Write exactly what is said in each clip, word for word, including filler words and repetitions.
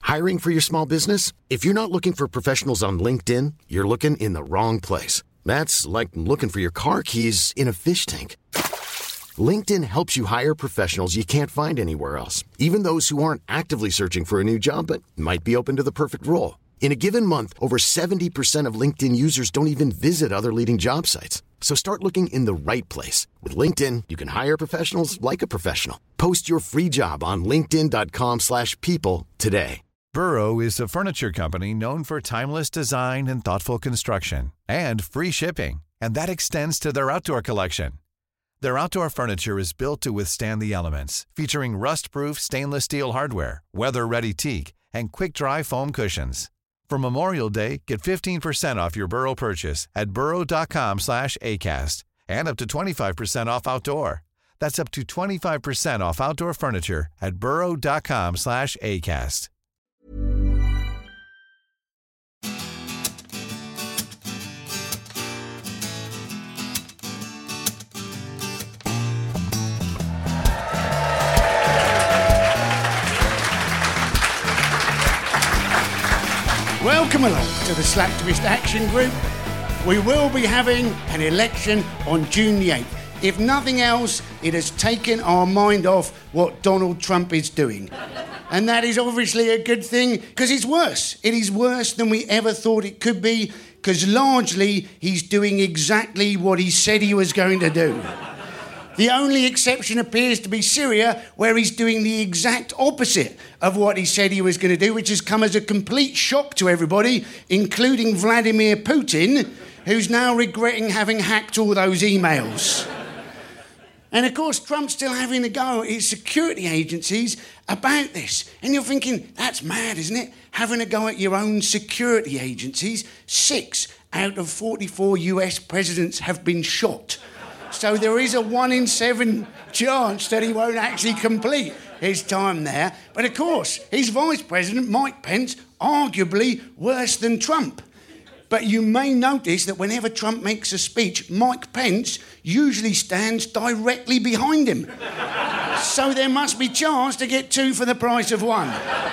Hiring for your small business? If you're not looking for professionals on LinkedIn, you're looking in the wrong place. That's like looking for your car keys in a fish tank. LinkedIn helps you hire professionals you can't find anywhere else, even those who aren't actively searching for a new job but might be open to the perfect role. In a given month, over seventy percent of LinkedIn users don't even visit other leading job sites. So start looking in the right place. With LinkedIn, you can hire professionals like a professional. Post your free job on linkedin.com slash people today. Burrow is a furniture company known for timeless design and thoughtful construction, and free shipping, and that extends to their outdoor collection. Their outdoor furniture is built to withstand the elements, featuring rust-proof stainless steel hardware, weather-ready teak, and quick-dry foam cushions. For Memorial Day, get fifteen percent off your Burrow purchase at burrow.com slash ACAST and up to twenty-five percent off outdoor. That's up to twenty-five percent off outdoor furniture at burrow.com slash ACAST. Welcome along to the Slacktivist Action Group. We will be having an election on June the eighth. If nothing else, it has taken our mind off what Donald Trump is doing. And that is obviously a good thing, because it's worse. It is worse than we ever thought it could be, because largely he's doing exactly what he said he was going to do. The only exception appears to be Syria, where he's doing the exact opposite of what he said he was going to do, which has come as a complete shock to everybody, including Vladimir Putin, who's now regretting having hacked all those emails. And of course, Trump's still having a go at his security agencies about this. And you're thinking, that's mad, isn't it? Having a go at your own security agencies. Six out of forty-four U S presidents have been shot. So there is a one in seven chance that he won't actually complete his time there. But of course, his vice president, Mike Pence, arguably worse than Trump. But you may notice that whenever Trump makes a speech, Mike Pence usually stands directly behind him. So there must be chance to get two for the price of one.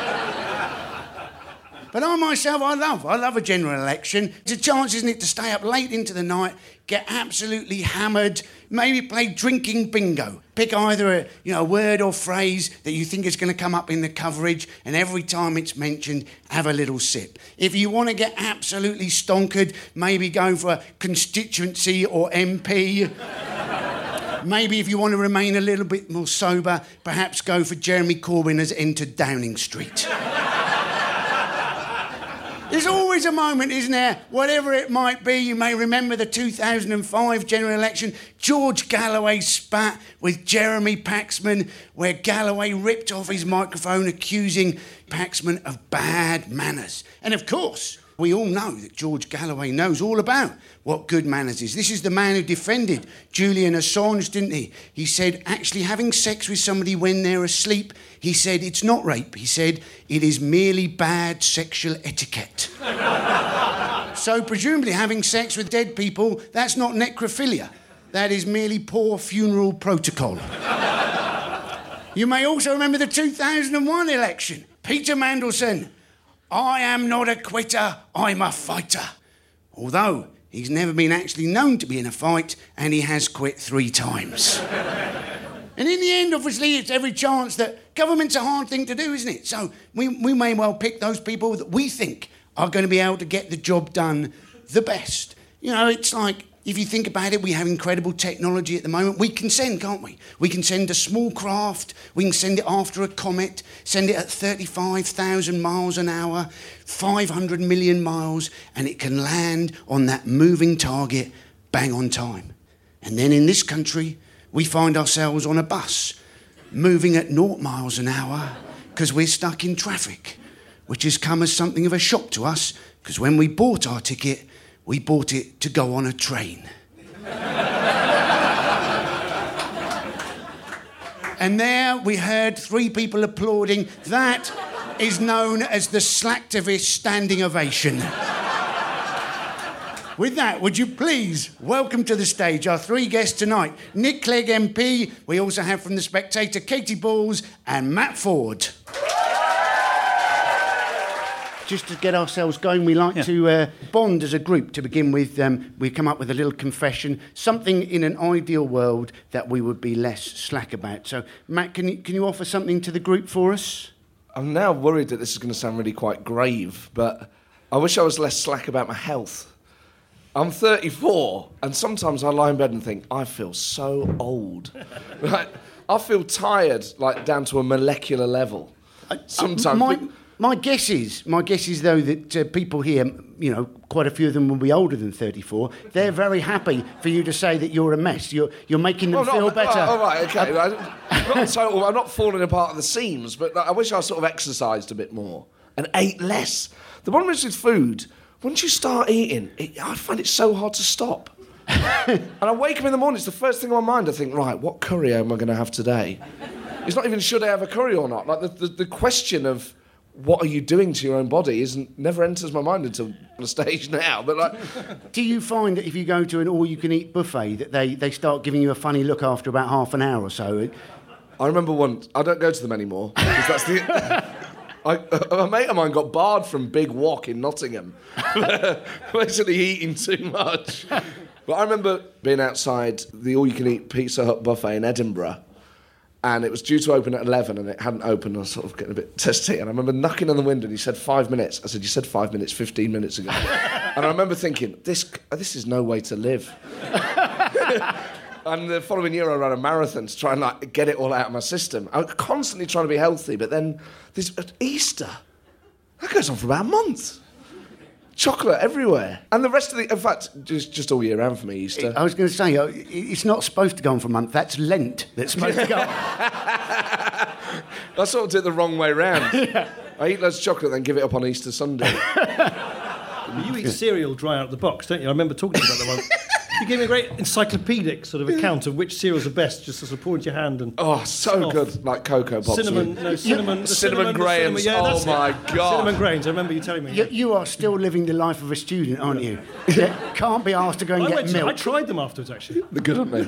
But I myself, I love, I love a general election. It's a chance, isn't it, to stay up late into the night, get absolutely hammered, maybe play drinking bingo. Pick either a, you know, a word or phrase that you think is going to come up in the coverage, and every time it's mentioned, have a little sip. If you want to get absolutely stonkered, maybe go for a constituency or M P. Maybe if you want to remain a little bit more sober, perhaps go for Jeremy Corbyn has entered Downing Street. There's always a moment, isn't there? Whatever it might be, you may remember the two thousand five general election, George Galloway spat with Jeremy Paxman, where Galloway ripped off his microphone accusing Paxman of bad manners. And of course, we all know that George Galloway knows all about what good manners is. This is the man who defended Julian Assange, didn't he? He said actually having sex with somebody when they're asleep, he said it's not rape. He said it is merely bad sexual etiquette. So presumably having sex with dead people, that's not necrophilia. That is merely poor funeral protocol. You may also remember the two thousand one election. Peter Mandelson. I am not a quitter, I'm a fighter. Although he's never been actually known to be in a fight, and he has quit three times. And in the end, obviously, it's every chance that government's a hard thing to do, isn't it? So we, we may well pick those people that we think are going to be able to get the job done the best. You know, it's like, if you think about it, we have incredible technology at the moment. We can send, can't we? We can send a small craft, we can send it after a comet, send it at thirty-five thousand miles an hour, five hundred million miles, and it can land on that moving target bang on time. And then in this country, we find ourselves on a bus, moving at naught miles an hour, because we're stuck in traffic, which has come as something of a shock to us, because when we bought our ticket, we bought it to go on a train. And there we heard three people applauding. That is known as the Slacktivist standing ovation. With that, would you please welcome to the stage our three guests tonight. Nick Clegg M P, we also have from The Spectator Katy Balls and Matt Forde. just to get ourselves going, we like yeah. to uh, bond as a group to begin with. Um, we come up with a little confession, something in an ideal world that we would be less slack about. So, Matt, can you, can you offer something to the group for us? I'm now worried that this is going to sound really quite grave, but I wish I was less slack about my health. I'm thirty-four, and sometimes I lie in bed and think, I feel so old. Right? I feel tired, like down to a molecular level. Sometimes. Uh, my, my guess is, my guess is though that uh, people here, you know, quite a few of them will be older than thirty-four. They're very happy for you to say that you're a mess. You're you're making them well, feel not, better. All right, okay. Uh, not total, I'm not falling apart at the seams, but I wish I sort of exercised a bit more and ate less. The problem is with food. Once you start eating, it, I find it so hard to stop. And I wake up in the morning, it's the first thing on my mind. I think, right, what curry am I going to have today? It's not even should I have a curry or not. Like the, the, the question of what are you doing to your own body isn't never enters my mind until on a stage now. But like, do you find that if you go to an all-you-can-eat buffet that they, they start giving you a funny look after about half an hour or so? I remember once, I don't go to them anymore because that's the. I, a mate of mine got barred from Big Wok in Nottingham, basically eating too much. But I remember being outside the all-you-can-eat Pizza Hut buffet in Edinburgh, and it was due to open at eleven, and it hadn't opened. I was sort of getting a bit testy, and I remember knocking on the window, and he said five minutes. I said, "You said five minutes, fifteen minutes ago." And I remember thinking, "This, this is no way to live." And the following year, I ran a marathon to try and like get it all out of my system. I was constantly trying to be healthy, but then this at Easter, that goes on for about a month. Chocolate everywhere, and the rest of the, in fact, just just all year round for me. Easter. I was going to say it's not supposed to go on for a month. That's Lent. That's supposed to go. I sort of did it the wrong way round. Yeah. I eat loads of chocolate, then give it up on Easter Sunday. You eat cereal dry out of the box, don't you? I remember talking to you about that one. You gave me a great encyclopedic sort of account of which cereals are best, just to sort of pour into your hand and. Oh, so good, like Cocoa Pops. Cinnamon, no, cinnamon, the cinnamon, cinnamon grains. Yeah, oh my it. God, cinnamon grains. I remember you telling me. You, you are still living the life of a student, aren't you? You can't be asked to go and I get milk. To, I tried them afterwards, actually. They're good, aren't they?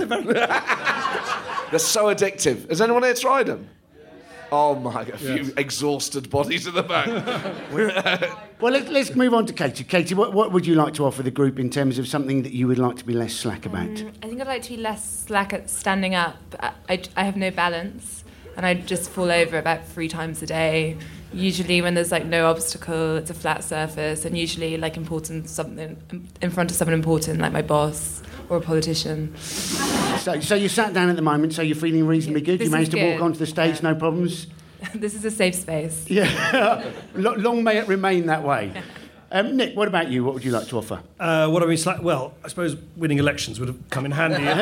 They're so addictive. Has anyone here tried them? Oh my, a few yes. exhausted bodies at the back. Well, let, let's move on to Katie. Katie, what, what would you like to offer the group in terms of something that you would like to be less slack about? Um, I think I'd like to be less slack at standing up. I, I, I have no balance, and I just fall over about three times a day. Usually when there's like no obstacle, it's a flat surface, and usually like important something in front of someone important, like my boss or a politician. So, so you sat down at the moment, so you're feeling reasonably good? This you managed to good. walk onto the stage, yeah. No problems? This is a safe space. Yeah, long may it remain that way. Um, Nick, what about you? What would you like to offer? Uh, what I mean, slack, well, I suppose winning elections would have come in handy. could,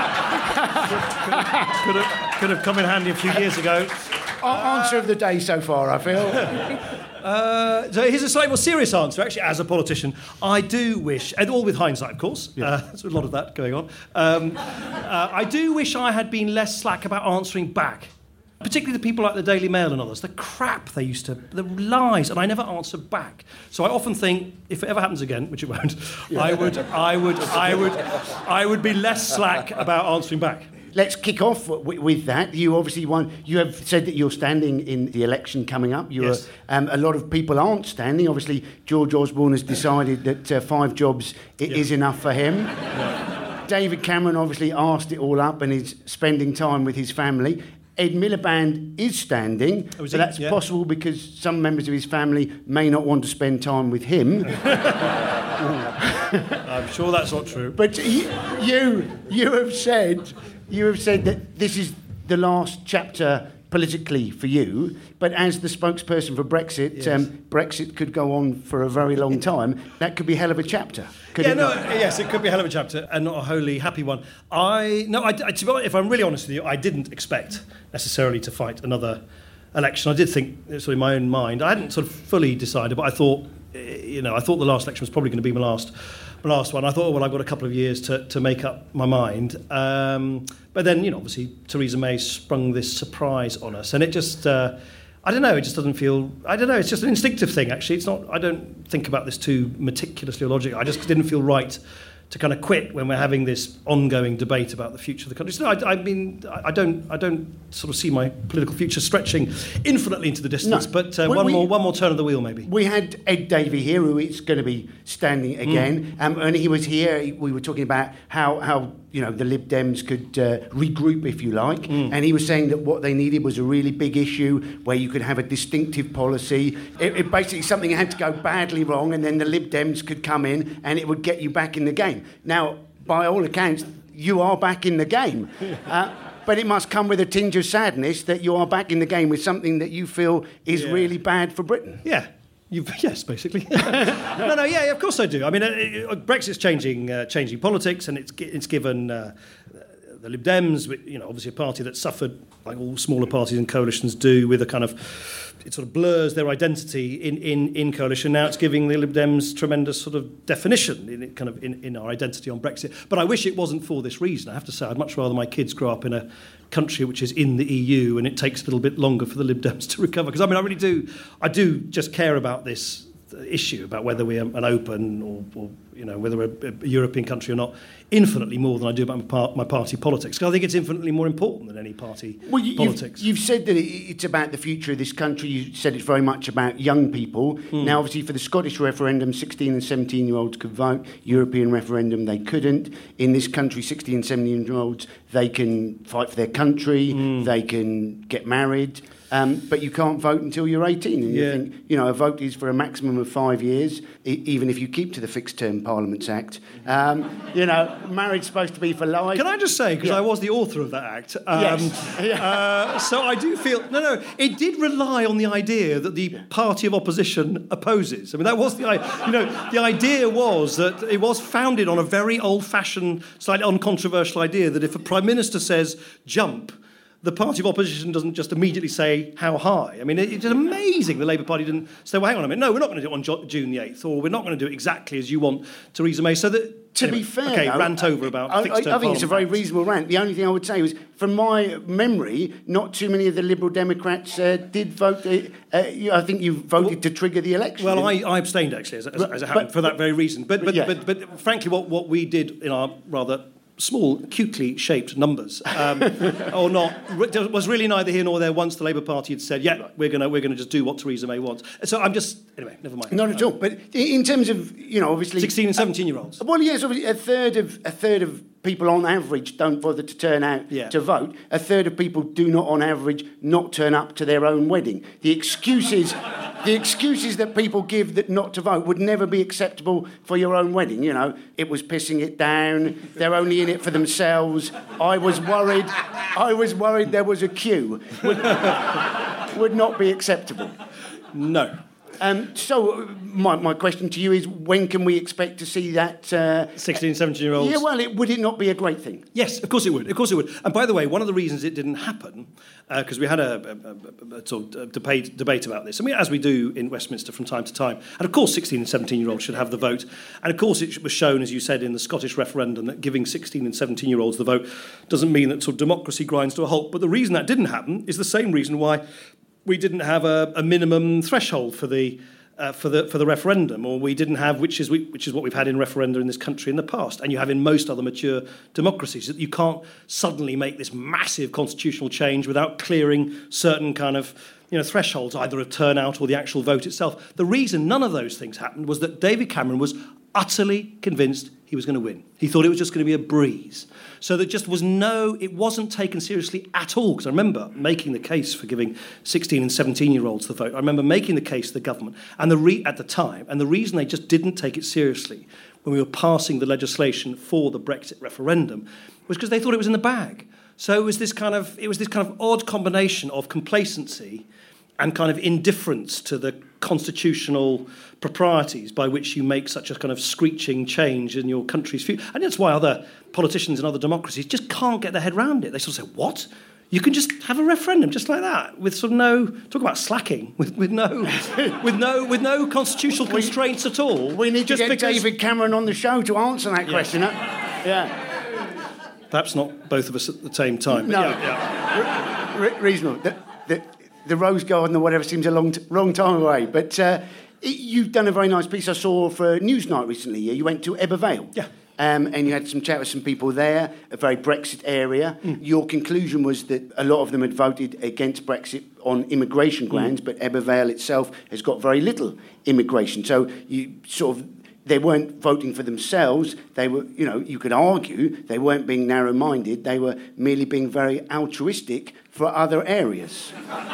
could, have, could, have, could have come in handy a few years ago. Our answer of the day so far, I feel. Uh, so here's a slightly more serious answer, actually, as a politician. I do wish, and all with hindsight, of course, yeah. uh, there's a lot of that going on, um, uh, I do wish I had been less slack about answering back, particularly the people like the Daily Mail and others, the crap they used to, the lies, and I never answer back. So I often think, if it ever happens again, which it won't, yeah. I would, I would, I would, I would be less slack about answering back. Let's kick off w- with that. You obviously won. You have said that you're standing in the election coming up. You're, yes. um, a lot of people aren't standing. Obviously, George Osborne has decided that uh, five jobs I- yeah. is enough for him. Yeah. David Cameron obviously asked it all up and is spending time with his family. Ed Miliband is standing, oh, is but that's yeah. possible because some members of his family may not want to spend time with him. I'm sure that's not true. But you, you, you have said... You have said that this is the last chapter politically for you, but as the spokesperson for Brexit, yes. um, Brexit could go on for a very long time. That could be a hell of a chapter. Could yeah, it no, not? yes, it could be a hell of a chapter and not a wholly happy one. I no, I, I, to be honest, if I'm really honest with you, I didn't expect necessarily to fight another election. I did think, sort of in my own mind, I hadn't sort of fully decided, but I thought, you know, I thought the last election was probably going to be my last. My last one, I thought, oh, well, I've got a couple of years to, to make up my mind. Um, but then, you know, obviously, Theresa May sprung this surprise on us. And it just, uh, I don't know, it just doesn't feel, I don't know, it's just an instinctive thing, actually. It's not, I don't think about this too meticulously or logically. I just didn't feel right to kind of quit when we're having this ongoing debate about the future of the country. So I, I mean, I don't, I don't sort of see my political future stretching infinitely into the distance. No. But uh, we, one we, more, one more turn of the wheel, maybe. We had Ed Davey here, who is going to be standing again, mm. um, and he was here. He, we were talking about how, how you know the Lib Dems could uh, regroup, if you like, mm. and he was saying that what they needed was a really big issue where you could have a distinctive policy. It, it basically something had to go badly wrong, and then the Lib Dems could come in, and it would get you back in the game. Now, by all accounts, you are back in the game. Uh, but it must come with a tinge of sadness that you are back in the game with something that you feel is yeah. really bad for Britain. Yeah. You've, yes, basically. no, no, yeah, of course I do. I mean, uh, Brexit's changing, uh, changing politics, and it's it's given uh, the Lib Dems, you know, obviously a party that suffered, like all smaller parties and coalitions do, with a kind of, it sort of blurs their identity in, in, in coalition. Now it's giving the Lib Dems tremendous sort of definition in it, kind of in, in our identity on Brexit. But I wish it wasn't for this reason. I have to say, I'd much rather my kids grow up in a country which is in the E U, and it takes a little bit longer for the Lib Dems to recover. Because I mean, I really do, I do just care about this issue about whether we're an open or, or you know, whether we're a European country or not, infinitely more than I do about my, par- my party politics. Because I think it's infinitely more important than any party well, you, politics. You've, you've said that it's about the future of this country. You said it's very much about young people. Mm. Now, obviously, for the Scottish referendum, sixteen and seventeen-year-olds could vote. European referendum, they couldn't. In this country, sixteen and seventeen-year-olds, they can fight for their country, mm. they can get married. Um, but you can't vote until you're eighteen. And yeah. you think, you know, a vote is for a maximum of five years, e- even if you keep to the Fixed Term Parliaments Act. Um, you know, marriage's supposed to be for life. Can I just say, because yeah. I was the author of that act, um, yes. yeah. uh, so I do feel, no, no, it did rely on the idea that the party of opposition opposes. I mean, that was the, you know, the idea was that it was founded on a very old-fashioned, slightly uncontroversial idea that if a Prime Minister says, jump, the party of opposition doesn't just immediately say how high. I mean, it, it's amazing the Labour Party didn't say, well, hang on a minute, no, we're not going to do it on jo- June the eighth, or we're not going to do it exactly as you want, Theresa May. So that, to anyway, be fair, okay, though, rant over about I, fixed I, I think it's a very reasonable rant. The only thing I would say was, from my memory, not too many of the Liberal Democrats uh, did vote. Uh, uh, you, I think you voted well, to trigger the election. Well, I, I abstained, actually, as, as, as it happened, but, for that very reason. But, but, yeah. but, but frankly, what, what we did in our rather small, acutely shaped numbers, um, or not, was really neither here nor there once the Labour Party had said, yeah, we're going to we're going to just do what Theresa May wants. So I'm just, anyway, never mind. Not at all. But in terms of, you know, obviously... sixteen and seventeen-year-olds. Uh, well, yes, obviously, a third of a third of people on average don't bother to turn out yeah. to vote. A third of people do not, on average, not turn up to their own wedding. The excuses... The excuses that people give that not to vote would never be acceptable for your own wedding. You know, it was pissing it down. They're only in it for themselves. I was worried. I was worried there was a queue. Would, would not be acceptable. No. Um, so my, my question to you is, when can we expect to see that... Uh, sixteen, seventeen-year-olds? Yeah, well, it, would it not be a great thing? Yes, of course it would. Of course it would. And by the way, one of the reasons it didn't happen, because uh, we had a, a, a, a sort of debate, debate about this, I mean, as we do in Westminster from time to time, and of course sixteen and seventeen-year-olds should have the vote. And of course it was shown, as you said, in the Scottish referendum that giving sixteen and seventeen-year-olds the vote doesn't mean that sort of democracy grinds to a halt. But the reason that didn't happen is the same reason why we didn't have a, a minimum threshold for the uh, for the for the referendum, or we didn't have, which is we, which is what we've had in referenda in this country in the past, and you have in most other mature democracies. That you can't suddenly make this massive constitutional change without clearing certain kind of you know thresholds, either of turnout or the actual vote itself. The reason none of those things happened was that David Cameron was utterly convinced he was going to win. He thought it was just going to be a breeze. So there just was no, it wasn't taken seriously at all. Because I remember making the case for giving sixteen and seventeen-year-olds the vote. I remember making the case to the government and the re- at the time, and the reason they just didn't take it seriously when we were passing the legislation for the Brexit referendum was because they thought it was in the bag. So it was this kind of, it was this kind of odd combination of complacency and kind of indifference to the constitutional proprieties by which you make such a kind of screeching change in your country's future. And that's why other politicians in other democracies just can't get their head around it. They sort of say, what? You can just have a referendum just like that, with sort of no, talk about slacking, with, with no with no with no constitutional constraints at all. We need just to get because... David Cameron on the show to answer that yeah. question. Yeah. Perhaps not both of us at the same time. But no. Yeah, yeah. Re- re- reasonable. The, the, the Rose Garden or whatever seems a long, t- long time away. But uh, it, you've done a very nice piece I saw for Newsnight recently. You went to Ebbw Vale. Yeah. Um, and you had some chat with some people there, a very Brexit area. Mm. Your conclusion was that a lot of them had voted against Brexit on immigration grounds, mm. but Ebbw Vale itself has got very little immigration. So you sort of, they weren't voting for themselves. They were, you know, you could argue they weren't being narrow-minded. They were merely being very altruistic for other areas.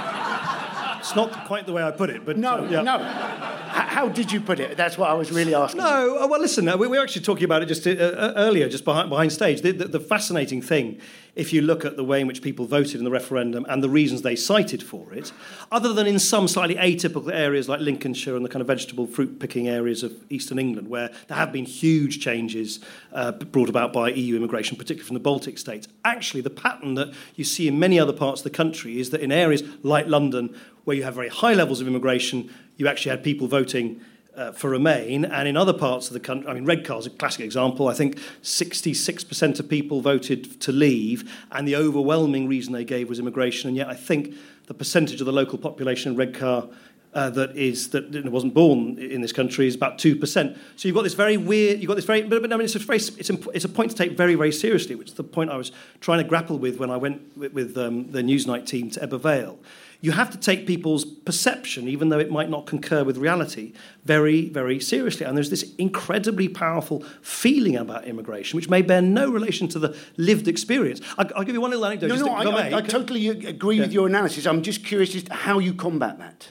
It's not quite the way I put it, but... No, uh, yeah. no. How did you put it? That's what I was really asking. No, uh, well, listen, uh, we, we were actually talking about it just uh, uh, earlier, just behind, behind stage. The, the, the fascinating thing, if you look at the way in which people voted in the referendum and the reasons they cited for it, other than in some slightly atypical areas like Lincolnshire and the kind of vegetable fruit-picking areas of eastern England, where there have been huge changes uh, brought about by E U immigration, particularly from the Baltic states, actually the pattern that you see in many other parts of the country is that in areas like London, where you have very high levels of immigration, you actually had people voting uh, for Remain, and in other parts of the country, I mean, Redcar is a classic example. I think sixty-six percent of people voted to leave, and the overwhelming reason they gave was immigration, and yet I think the percentage of the local population in Redcar uh, that is that wasn't born in this country is about two percent. So you've got this very weird, you've got this very, but, but I mean, it's a very, it's, it's a point to take very, very seriously, which is the point I was trying to grapple with when I went with, with um, the Newsnight team to Ebbw Vale. You have to take people's perception, even though it might not concur with reality, very, very seriously. And there's this incredibly powerful feeling about immigration, which may bear no relation to the lived experience. I'll, I'll give you one little anecdote. No, just no, to, I, I, I totally agree yeah. with your analysis. I'm just curious as to how you combat that.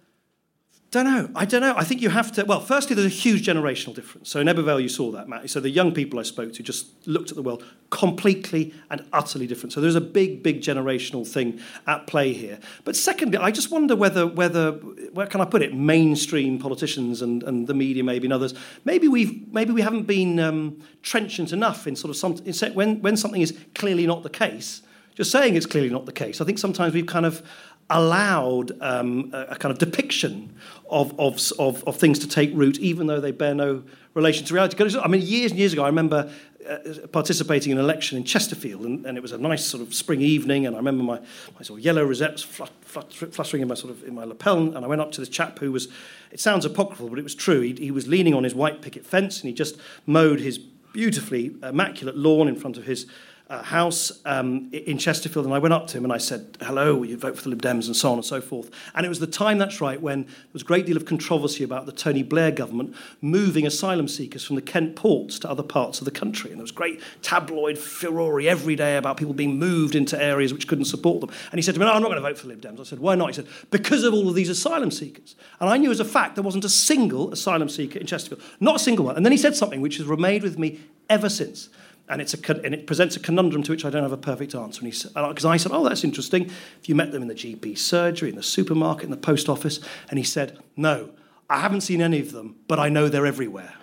Don't know. I don't know. I think you have to... Well, firstly, there's a huge generational difference. So in Ebbw Vale, you saw that, Matt. So the young people I spoke to just looked at the world completely and utterly different. So there's a big, big generational thing at play here. But secondly, I just wonder whether, whether where can I put it, mainstream politicians and, and the media maybe and others, maybe, we've, maybe we haven't been um, trenchant enough in sort of some... In, when, when something is clearly not the case, just saying it's clearly not the case. I think sometimes we've kind of allowed um, a, a kind of depiction of, of, of, of things to take root, even though they bear no relation to reality. Because, I mean, years and years ago, I remember uh, participating in an election in Chesterfield, and, and it was a nice sort of spring evening, and I remember my, my sort of yellow rosettes flut, flut, fluttering in my sort of in my lapel, and I went up to this chap who was, it sounds apocryphal, but it was true. He, he was leaning on his white picket fence, and he just mowed his beautifully immaculate lawn in front of his Uh, house um, in Chesterfield, and I went up to him and I said, hello, will you vote for the Lib Dems, and so on and so forth. And it was the time, that's right, when there was a great deal of controversy about the Tony Blair government moving asylum seekers from the Kent ports to other parts of the country. And there was great tabloid furore every day about people being moved into areas which couldn't support them. And he said to me, no, I'm not going to vote for the Lib Dems. I said, why not? He said, because of all of these asylum seekers. And I knew as a fact there wasn't a single asylum seeker in Chesterfield, not a single one. And then he said something which has remained with me ever since. And, it's a, and it presents a conundrum to which I don't have a perfect answer. And he said, because I said, oh, that's interesting. If you met them in the G P surgery, in the supermarket, in the post office. And he said, no, I haven't seen any of them, but I know they're everywhere.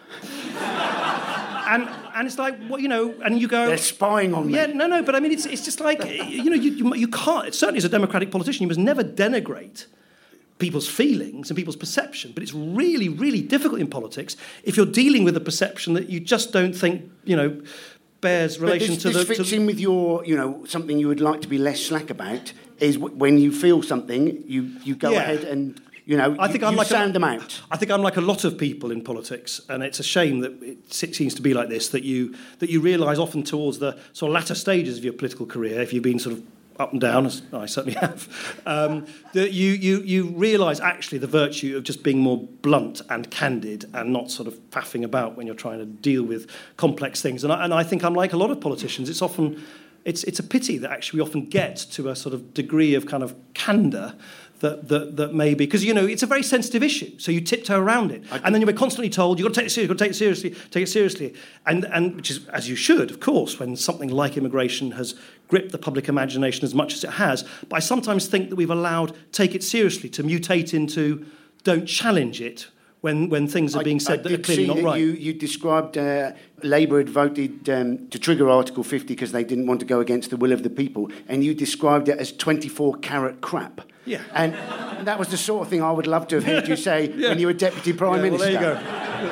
and and it's like, well, you know, and you go... They're spying on me. Yeah, no, no, but I mean, it's it's just like, you know, you, you, you can't, certainly as a democratic politician, you must never denigrate people's feelings and people's perception. But it's really, really difficult in politics if you're dealing with a perception that you just don't think, you know... bears relation this, to this the... fits to in with your, you know, something you would like to be less slack about, is w- when you feel something, you, you go yeah. ahead and, you know, I think you, I'm you like sound a, them out. I think I'm like a lot of people in politics, and it's a shame that it seems to be like this, that you that you realise often towards the sort of latter stages of your political career, if you've been sort of up and down, as I certainly have, um, that you, you, you realise actually the virtue of just being more blunt and candid and not sort of faffing about when you're trying to deal with complex things. And I, and I think I'm like a lot of politicians. It's often, it's, it's a pity that actually we often get to a sort of degree of kind of candour that that that maybe, because, you know, it's a very sensitive issue, so you tiptoe around it, and then you're constantly told you've got to take it seriously, you've got to take it seriously, take it seriously, and and which is as you should, of course, when something like immigration has gripped the public imagination as much as it has. But I sometimes think that we've allowed take it seriously to mutate into don't challenge it when when things are being said I, I that are clearly see not that right. You, you described uh, Labour had voted um, to trigger Article fifty because they didn't want to go against the will of the people, and you described it as twenty-four carat crap. Yeah. And that was the sort of thing I would love to have heard you say yeah. when you were Deputy Prime yeah, Minister. Well, there you go.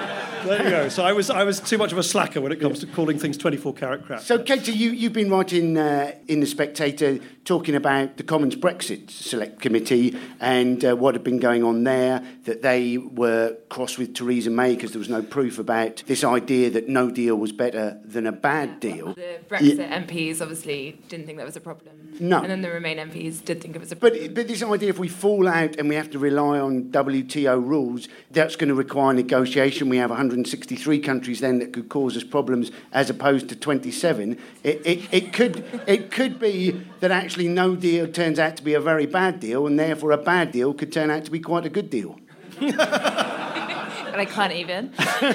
There you go. So I was I was too much of a slacker when it comes to calling things twenty-four carat crap. So, Katie, you, you've been writing uh, in The Spectator talking about the Commons Brexit Select Committee and uh, what had been going on there, that they were cross with Theresa May because there was no proof about this idea that no deal was better than a bad deal. The Brexit Yeah. M Ps obviously didn't think that was a problem. No. And then the Remain M Ps did think it was a problem. But, but this idea, if we fall out and we have to rely on W T O rules, that's going to require negotiation. We have one hundred sixty-three countries then that could cause us problems as opposed to twenty-seven. It, it, it, could, it could be that actually no deal turns out to be a very bad deal, and therefore a bad deal could turn out to be quite a good deal. And I can't even.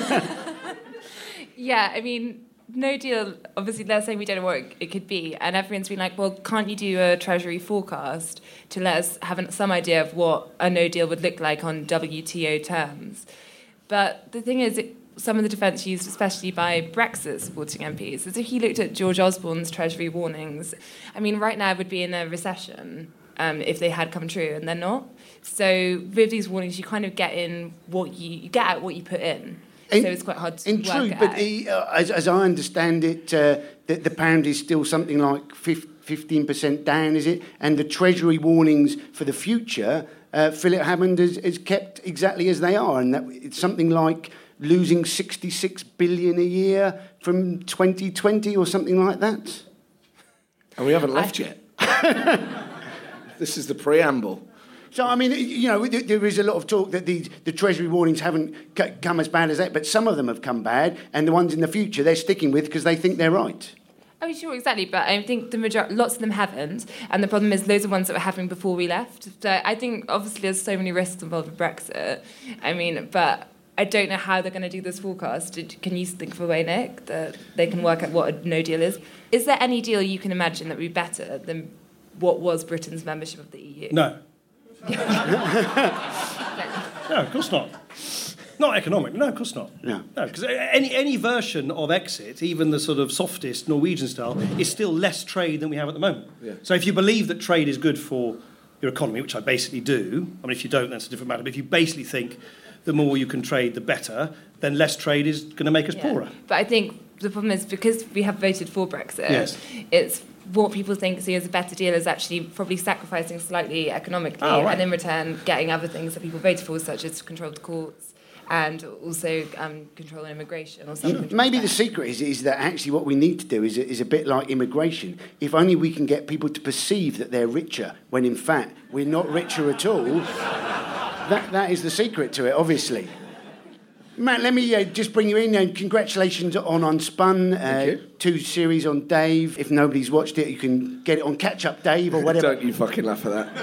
Yeah, I mean, no deal, obviously they're saying we don't know what it, it could be, and everyone's been like, well, can't you do a Treasury forecast to let us have an, some idea of what a no deal would look like on W T O terms? But the thing is, it, some of the defence used, especially by Brexit-supporting M Ps, is if you looked at George Osborne's Treasury warnings, I mean, right now would be in a recession um, if they had come true, and they're not. So with these warnings, you kind of get in what you, you get out what you put in. In, so it's quite hard to in work truth, it but out. he, uh, as, as I understand it, uh, the, the pound is still something like fifteen percent down, is it? And the Treasury warnings for the future, uh, Philip Hammond has, has kept exactly as they are, and that it's something like losing sixty-six billion a year from twenty twenty or something like that. And we haven't left yet. This is the preamble. So, I mean, you know, there is a lot of talk that the, the Treasury warnings haven't c- come as bad as that, but some of them have come bad, and the ones in the future they're sticking with because they think they're right. Oh, sure, exactly. But I think the major- lots of them haven't. And the problem is those are ones that were happening before we left. So I think, obviously, there's so many risks involved with Brexit. I mean, but I don't know how they're going to do this forecast. Did, can you think of a way, Nick, that they can work out what a no deal is? Is there any deal you can imagine that would be better than what was Britain's membership of the E U? No. No, of course not. Not economic. No, of course not. No. No, because any any version of exit, even the sort of softest Norwegian style, is still less trade than we have at the moment. Yeah. So if you believe that trade is good for your economy, which I basically do, I mean, if you don't, that's a different matter, but if you basically think the more you can trade, the better, then less trade is going to make us Yeah. poorer. But I think the problem is because we have voted for Brexit, Yes. it's what people think see as a better deal is actually probably sacrificing slightly economically Oh, right. and in return getting other things that people voted for, such as control of the courts and also um, control of immigration or something. Maybe the secret is, is that actually what we need to do is, is a bit like immigration. If only we can get people to perceive that they're richer, when in fact we're not richer at all, that, that is the secret to it, obviously. Matt, let me uh, just bring you in, and congratulations on Unspun, uh, two series on Dave. If nobody's watched it, you can get it on Catch Up Dave or whatever. Don't you fucking laugh at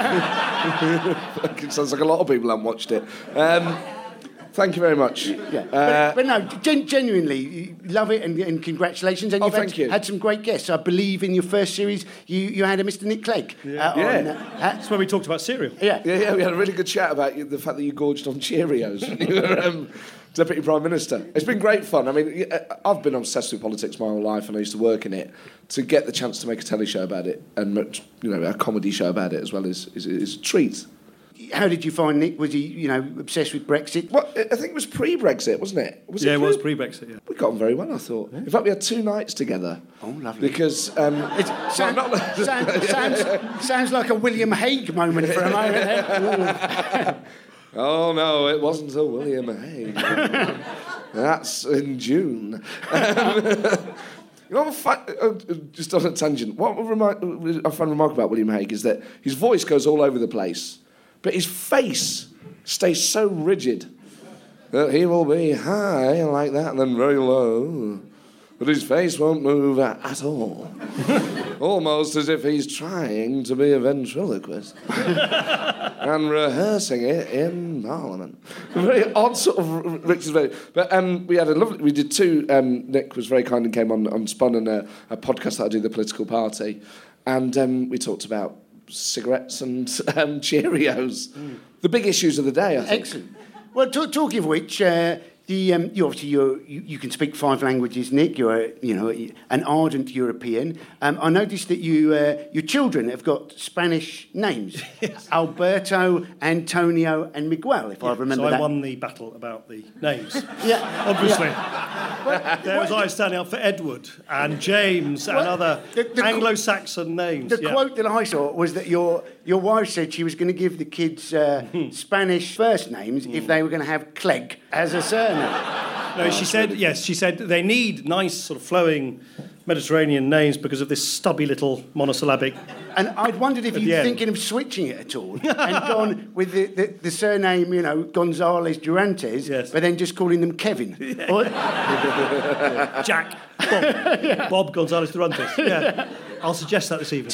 that. It sounds like a lot of people haven't watched it. Um, thank you very much. Yeah. Uh, but, but no, gen- genuinely, love it and, and congratulations. And Oh, you've had, thank you. had some great guests. I believe in your first series, you, you had a Mister Nick Clegg. Yeah. Uh, Yeah. on, uh, That's where we talked about cereal. yeah. Yeah, yeah, we had a really good chat about you, the fact that you gorged on Cheerios when you were um, Deputy Prime Minister. It's been great fun. I mean, I've been obsessed with politics my whole life, and I used to work in it. To get the chance to make a telly show about it and, you know, a comedy show about it as well is, is, is a treat. How did you find Nick? Was he, you know, obsessed with Brexit? Well, I think it was pre-Brexit, wasn't it? Was Yeah, it was pre- pre-Brexit, yeah. We got on very well, I thought. In fact, we had two nights together. Oh, lovely. Because... Um, It sound, sound, sounds, sounds like a William Hague moment for a moment there. Oh, no, it wasn't a William Hague. That's in June. Um, you know, what, just on a tangent, what I find remarkable about William Hague is that his voice goes all over the place, but his face stays so rigid that he will be high like that and then very low, but his face won't move at all. Almost as if he's trying to be a ventriloquist and rehearsing it in Parliament. A very odd sort of Richard's very. But um, we had a lovely. We did two. Um, Nick was very kind and came on on Spun and a, a podcast that I do, The Political Party, and um, we talked about cigarettes and um, Cheerios, mm. the big issues of the day. I think. Excellent. Well, t- talking of which. Uh, The um, you obviously you're, you you can speak five languages, Nick. You're a, you know an ardent European. Um, I noticed that you uh, your children have got Spanish names: yes. Alberto, Antonio, and Miguel. If yeah, I remember so that. I won the battle about the names. yeah, obviously. Yeah. Well, there was I standing up for Edward and James and well, other the, the Anglo-Saxon names. The yeah. quote that I saw was that your your wife said she was going to give the kids uh, Spanish first names mm. if they were going to have Clegg as a surname. No, she said, yes, she said they need nice sort of flowing Mediterranean names because of this stubby little monosyllabic. And I'd wondered if you were thinking of switching it at all and gone with the, the, the surname, you know, Gonzalez Durantes, yes. but then just calling them Kevin. Yeah. Or... yeah. Jack. Bob. yeah. Bob Gonzalez Durantes. Yeah. I'll suggest that this evening.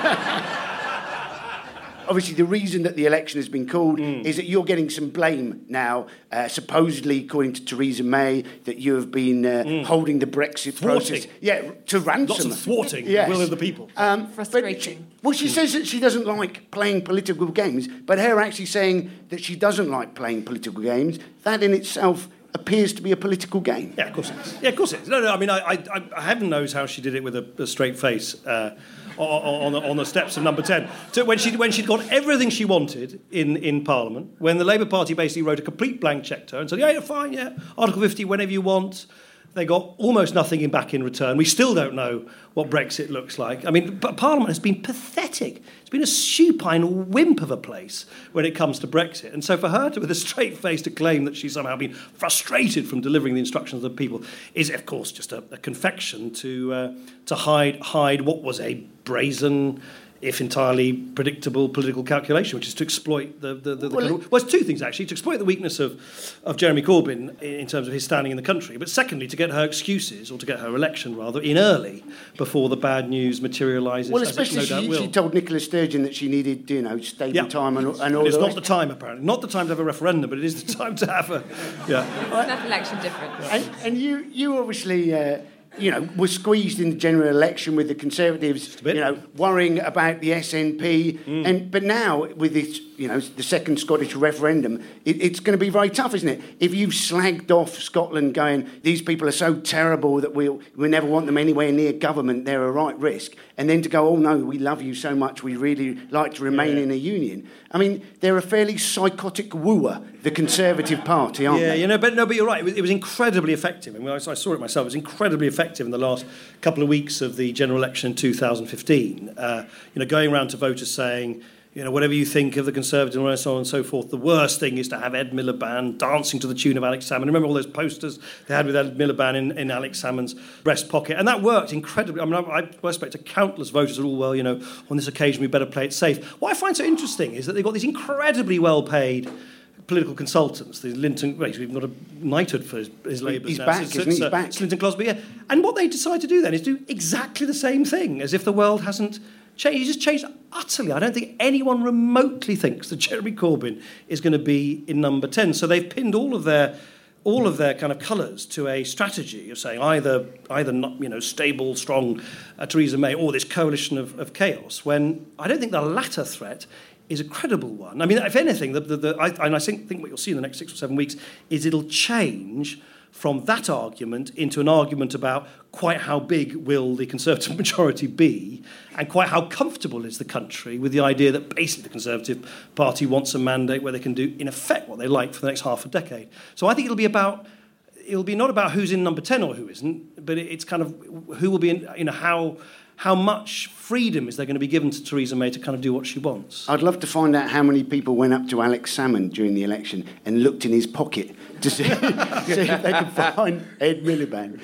Obviously, the reason that the election has been called mm. is that you're getting some blame now, uh, supposedly, according to Theresa May, that you have been uh, mm. holding the Brexit thwarting. process. Yeah, to ransom. Lots of thwarting yes. the will of the people. Um, Frustrating. She, well, she mm. says that she doesn't like playing political games, but her actually saying that she doesn't like playing political games, that in itself appears to be a political game. Yeah, of course it is. Yeah, of course it is. No, no, I mean, I, I, I heaven knows how she did it with a, a straight face uh, on, on, the, on the steps of Number ten. So when, she, when she'd got everything she wanted in, in Parliament, when the Labour Party basically wrote a complete blank cheque to her and said, yeah, you're fine, yeah, Article fifty, whenever you want. They got almost nothing in back in return. We still don't know what Brexit looks like. I mean, Parliament has been pathetic. It's been a supine wimp of a place when it comes to Brexit. And so for her to, with a straight face, to claim that she's somehow been frustrated from delivering the instructions of the people is, of course, just a, a confection to uh, to hide hide what was a brazen, if entirely predictable, political calculation, which is to exploit the... the, the, the well, kind of, well, it's two things, actually. To exploit the weakness of, of Jeremy Corbyn in terms of his standing in the country, but secondly, to get her excuses, or to get her election, rather, in early, before the bad news materialises. Well, especially no she, she told Nicola Sturgeon that she needed, you know, stable yeah. time and, and all It's the not rest. the time, apparently. Not the time to have a referendum, but it is the time to have a... Yeah. Enough election difference. And, and you, you obviously... Uh, you know, were squeezed in the general election with the Conservatives, you know, worrying about the S N P. Mm. And but now, with this, you know, the second Scottish referendum, it, it's going to be very tough, isn't it? If you've slagged off Scotland going, these people are so terrible that we'll, we never want them anywhere near government, they're a right risk, and then to go, oh, no, we love you so much, we really like to remain yeah. in a union. I mean, they're a fairly psychotic wooer, the Conservative Party, aren't yeah, they? Yeah, you know, but, no, but you're right. It was, it was incredibly effective. I mean, I, I saw it myself. It was incredibly effective in the last couple of weeks of the general election in two thousand fifteen. Uh, you know, going around to voters saying, you know, whatever you think of the Conservatives and so on and so forth, the worst thing is to have Ed Miliband dancing to the tune of Alex Salmond. Remember all those posters they had with Ed Miliband in, in Alex Salmond's breast pocket? And that worked incredibly. I mean, I, I respect to countless voters who are all, well, you know, on this occasion we better play it safe. What I find so interesting is that they've got these incredibly well-paid political consultants. There's Linton, wait, we've got a knighthood for his, his Labour. He's now. back, it's, isn't it's, he? He's uh, back. It's Linton Crosby, yeah. And what they decide to do then is do exactly the same thing, as if the world hasn't changed. It's just changed utterly. I don't think anyone remotely thinks that Jeremy Corbyn is going to be in Number ten. So they've pinned all of their all of their kind of colours to a strategy of saying either either not, you know, stable, strong uh, Theresa May, or this coalition of, of chaos, when I don't think the latter threat is a credible one. I mean, if anything, the, the, the, I, and I think, think what you'll see in the next six or seven weeks is it'll change from that argument into an argument about quite how big will the Conservative majority be, and quite how comfortable is the country with the idea that basically the Conservative Party wants a mandate where they can do, in effect, what they like for the next half a decade. So I think it'll be about, it'll be not about who's in Number ten or who isn't, but it's kind of who will be in, you know, how... How much freedom is there going to be given to Theresa May to kind of do what she wants? I'd love to find out how many people went up to Alex Salmond during the election and looked in his pocket to see, see if they could find Ed Miliband.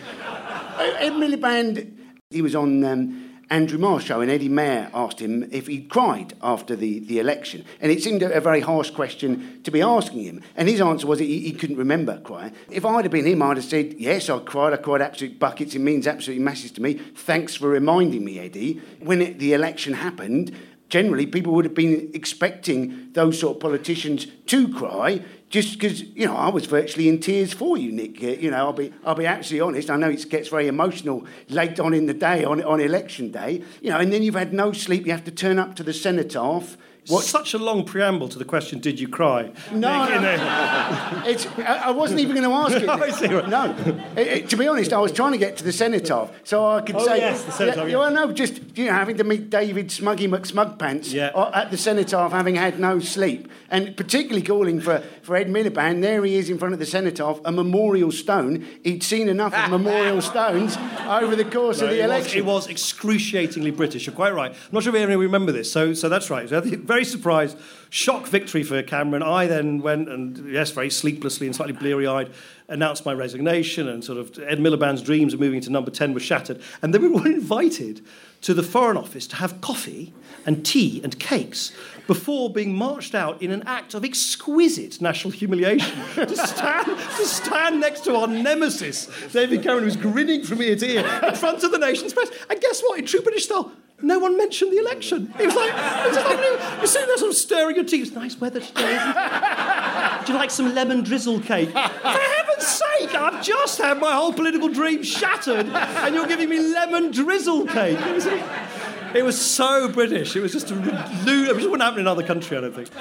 Ed Miliband, he was on um, Andrew Marr's show, and Eddie Mair asked him if he'd cried after the, the election. And it seemed a very harsh question to be asking him. And his answer was he, he couldn't remember crying. If I'd have been him, I'd have said, yes, I cried. I cried absolute buckets. It means absolutely masses to me. Thanks for reminding me, Eddie. When it, the election happened, generally people would have been expecting those sort of politicians to cry, just because, you know, I was virtually in tears for you, Nick. Uh, you know, I'll be I'll be absolutely honest. I know it gets very emotional late on in the day, on on election day. You know, and then you've had no sleep. You have to turn up to the cenotaph. What? Such a long preamble to the question, did you cry? No, Nick, no. You know, it's, I, I wasn't even going to ask it. I see, right. No. It, it, to be honest, I was trying to get to the cenotaph, so I could Oh, say... yes, the cenotaph, yeah. Well, no, just, you know, having to meet David Smuggy McSmugpants Yeah. at the cenotaph, having had no sleep, and particularly calling for, for Ed Miliband. There he is in front of the cenotaph, a memorial stone. He'd seen enough of memorial stones over the course No, of the it election. Was, it was excruciatingly British. You're quite right. I'm not sure if anyone remember this. So, so that's right. So, very surprised, shock victory for Cameron. I then went and, yes, very sleeplessly and slightly bleary-eyed, announced my resignation, and sort of Ed Miliband's dreams of moving to number ten were shattered. And then we were invited to the Foreign Office to have coffee and tea and cakes before being marched out in an act of exquisite national humiliation to stand to stand next to our nemesis, David Cameron, who's grinning from ear to ear in front of the nation's press. And guess what? In true British style, no one mentioned the election. It was like, it was just like you're sitting there sort of stirring your tea. It's nice weather today, isn't it? Would you like some lemon drizzle cake? For heaven's sake, I've just had my whole political dream shattered and you're giving me lemon drizzle cake. It was, it was so British. It was just a lewd... It wouldn't happen in another country, I don't think.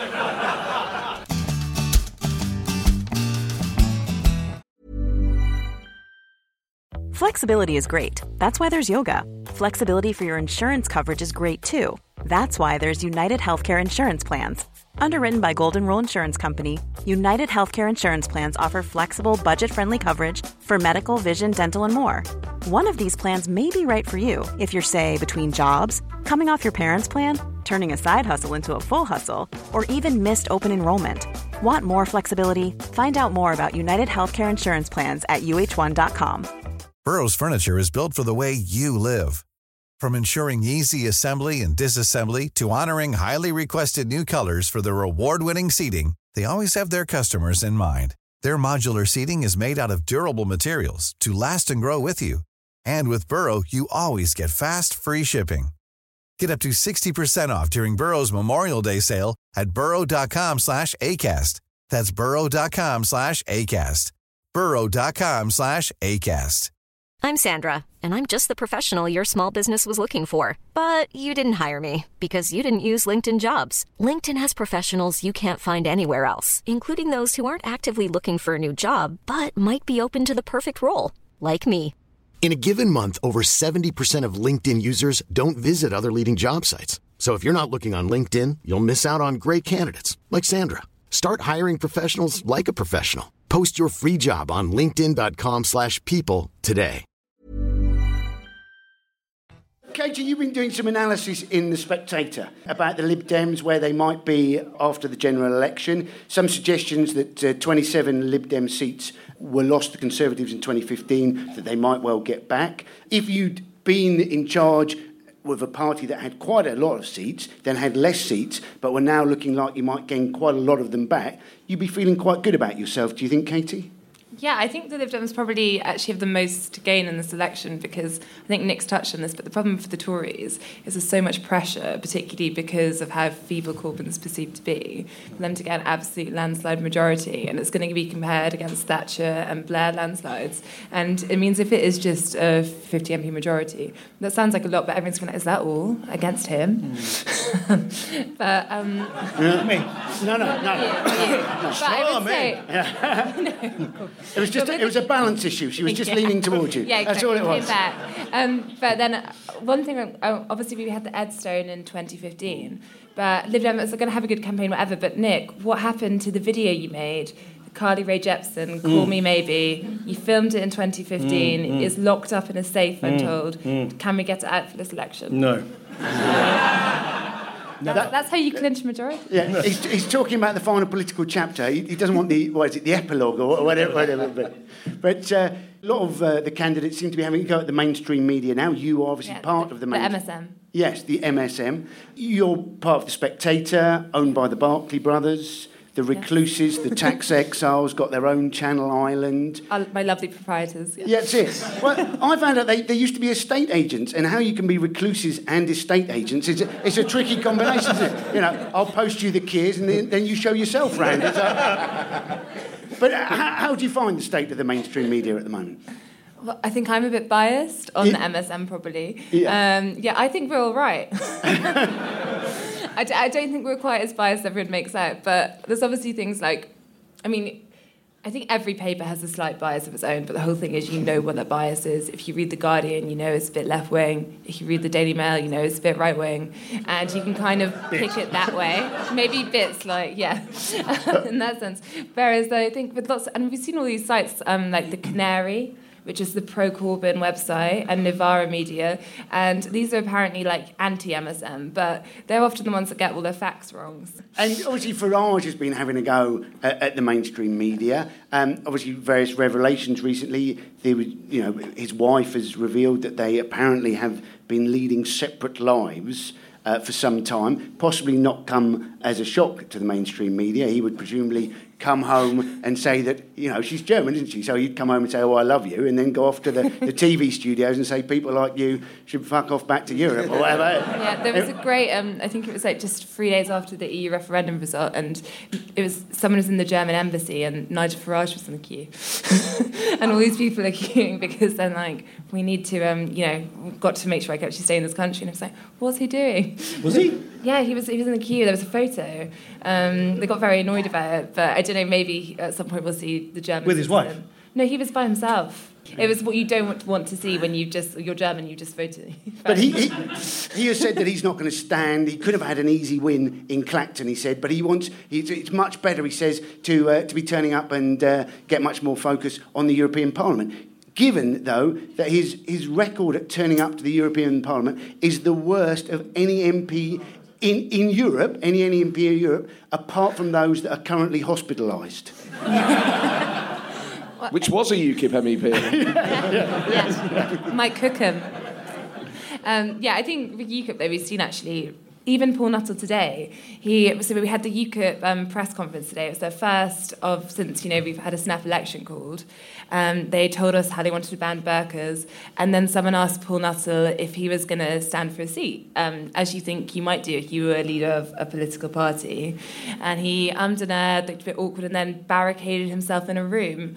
Flexibility is great. That's why there's yoga. Flexibility for your insurance coverage is great too. That's why there's United Healthcare Insurance Plans. Underwritten by Golden Rule Insurance Company, United Healthcare Insurance Plans offer flexible, budget-friendly coverage for medical, vision, dental, and more. One of these plans may be right for you if you're, say, between jobs, coming off your parents' plan, turning a side hustle into a full hustle, or even missed open enrollment. Want more flexibility? Find out more about United Healthcare Insurance Plans at U H one dot com. Burrow's furniture is built for the way you live. From ensuring easy assembly and disassembly to honoring highly requested new colors for their award-winning seating, they always have their customers in mind. Their modular seating is made out of durable materials to last and grow with you. And with Burrow, you always get fast, free shipping. Get up to sixty percent off during Burrow's Memorial Day sale at burrow.com slash ACAST. That's burrow.com slash ACAST. burrow.com slash ACAST. I'm Sandra, and I'm just the professional your small business was looking for. But you didn't hire me because you didn't use LinkedIn Jobs. LinkedIn has professionals you can't find anywhere else, including those who aren't actively looking for a new job, but might be open to the perfect role, like me. In a given month, over seventy percent of LinkedIn users don't visit other leading job sites. So if you're not looking on LinkedIn, you'll miss out on great candidates like Sandra. Start hiring professionals like a professional. Post your free job on linkedin.com slash people today. Katie, you've been doing some analysis in The Spectator about the Lib Dems, where they might be after the general election. Some suggestions that uh, twenty-seven Lib Dem seats were lost to Conservatives in twenty fifteen, that they might well get back. If you'd been in charge with a party that had quite a lot of seats, then had less seats, but were now looking like you might gain quite a lot of them back, you'd be feeling quite good about yourself, do you think, Katie? Yeah, I think the Lib Dems probably actually have the most to gain in this election, because I think Nick's touched on this, but the problem for the Tories is there's so much pressure, particularly because of how feeble Corbyn's perceived to be, for them to get an absolute landslide majority, and it's going to be compared against Thatcher and Blair landslides. And it means if it is just a fifty M P majority, that sounds like a lot, but everyone's going to, is that all against him? Mm. but, um... Yeah. Me? No, no, no. Yeah, but I would say... no. It was just a, it was a balance issue. She was just yeah. leaning towards you. Yeah, exactly. That's all it was. Came back. Um, but then uh, one thing, uh, obviously we had the Ed Stone in twenty fifteen, but Lib Dems are going to have a good campaign, whatever. But Nick, what happened to the video you made? Carly Rae Jepsen, Call mm. Me Maybe. You filmed it in twenty fifteen. Mm, mm. It's locked up in a safe, I'm mm, told. Mm. Can we get it out for this election? No. No, that's, that's how you clinch a majority. Yeah, he's, he's talking about the final political chapter. He, he doesn't want the, what is it, the epilogue or whatever. whatever but but uh, a lot of uh, the candidates seem to be having a go at the mainstream media now. You are obviously yeah, part the, of the main... main... The M S M. Yes, the M S M. You're part of The Spectator, owned by the Barclay brothers. The Recluses, yes. The Tax Exiles, got their own Channel Island. Uh, my lovely proprietors. Yeah, yeah that's it. Well, I found out they, they used to be estate agents, and how you can be recluses and estate agents is a, it's a tricky combination, isn't it? You know, I'll post you the keys, and then, then you show yourself round. But how, how do you find the state of the mainstream media at the moment? Well, I think I'm a bit biased on yeah. the M S M, probably. Yeah, um, yeah I think we're all right. I, d- I don't think we're quite as biased as everyone makes out, but there's obviously things like, I mean, I think every paper has a slight bias of its own, but the whole thing is you know what that bias is. If you read The Guardian, you know it's a bit left-wing. If you read the Daily Mail, you know it's a bit right-wing. And you can kind of pick it that way. Maybe bits, like, yeah, in that sense. Whereas I think with lots... And we've seen all these sites, um, like The Canary, which is the pro-Corbyn website, and Novara Media, and these are apparently like anti-M S M, but they're often the ones that get all their facts wrong. And obviously Farage has been having a go at, at the mainstream media. Um, obviously various revelations recently. There was, you know, his wife has revealed that they apparently have been leading separate lives uh, for some time, possibly not come as a shock to the mainstream media. He would presumably come home and say that, you know, she's German, isn't she? So he'd come home and say, oh, I love you, and then go off to the, the T V studios and say people like you should fuck off back to Europe or whatever. Yeah, there was a great, um, I think it was like just three days after the E U referendum result, and it was someone was in the German embassy and Nigel Farage was in the queue. And all these people are queuing because they're like, we need to, um, you know, we've got to make sure I can actually stay in this country. And I was like, what's he doing? Was he? Yeah, he was, he was in the queue. There was a photo. Um, they got very annoyed about it, but I don't know, maybe at some point we'll see the German... With his wife? No, he was by himself. It was what you don't want to see when you just you're German, you just voted. But he, he he has said that he's not going to stand. He could have had an easy win in Clacton, he said, but he wants. He, it's much better, he says, to uh, to be turning up and uh, get much more focus on the European Parliament. Given, though, that his his record at turning up to the European Parliament is the worst of any M P in in Europe, any any M P in Europe, apart from those that are currently hospitalised. Which was a UKIP M E P. Yeah. Mike Cookham. Um, yeah, I think with UKIP, though, we've seen actually, even Paul Nuttall today, he, so we had the UKIP um, press conference today. It was their first of, since, you know, we've had a snap election called. Um, they told us how they wanted to ban burqas, and then someone asked Paul Nuttall if he was going to stand for a seat, um, as you think you might do if you were a leader of a political party. And he ummed and ahed, looked a bit awkward, and then barricaded himself in a room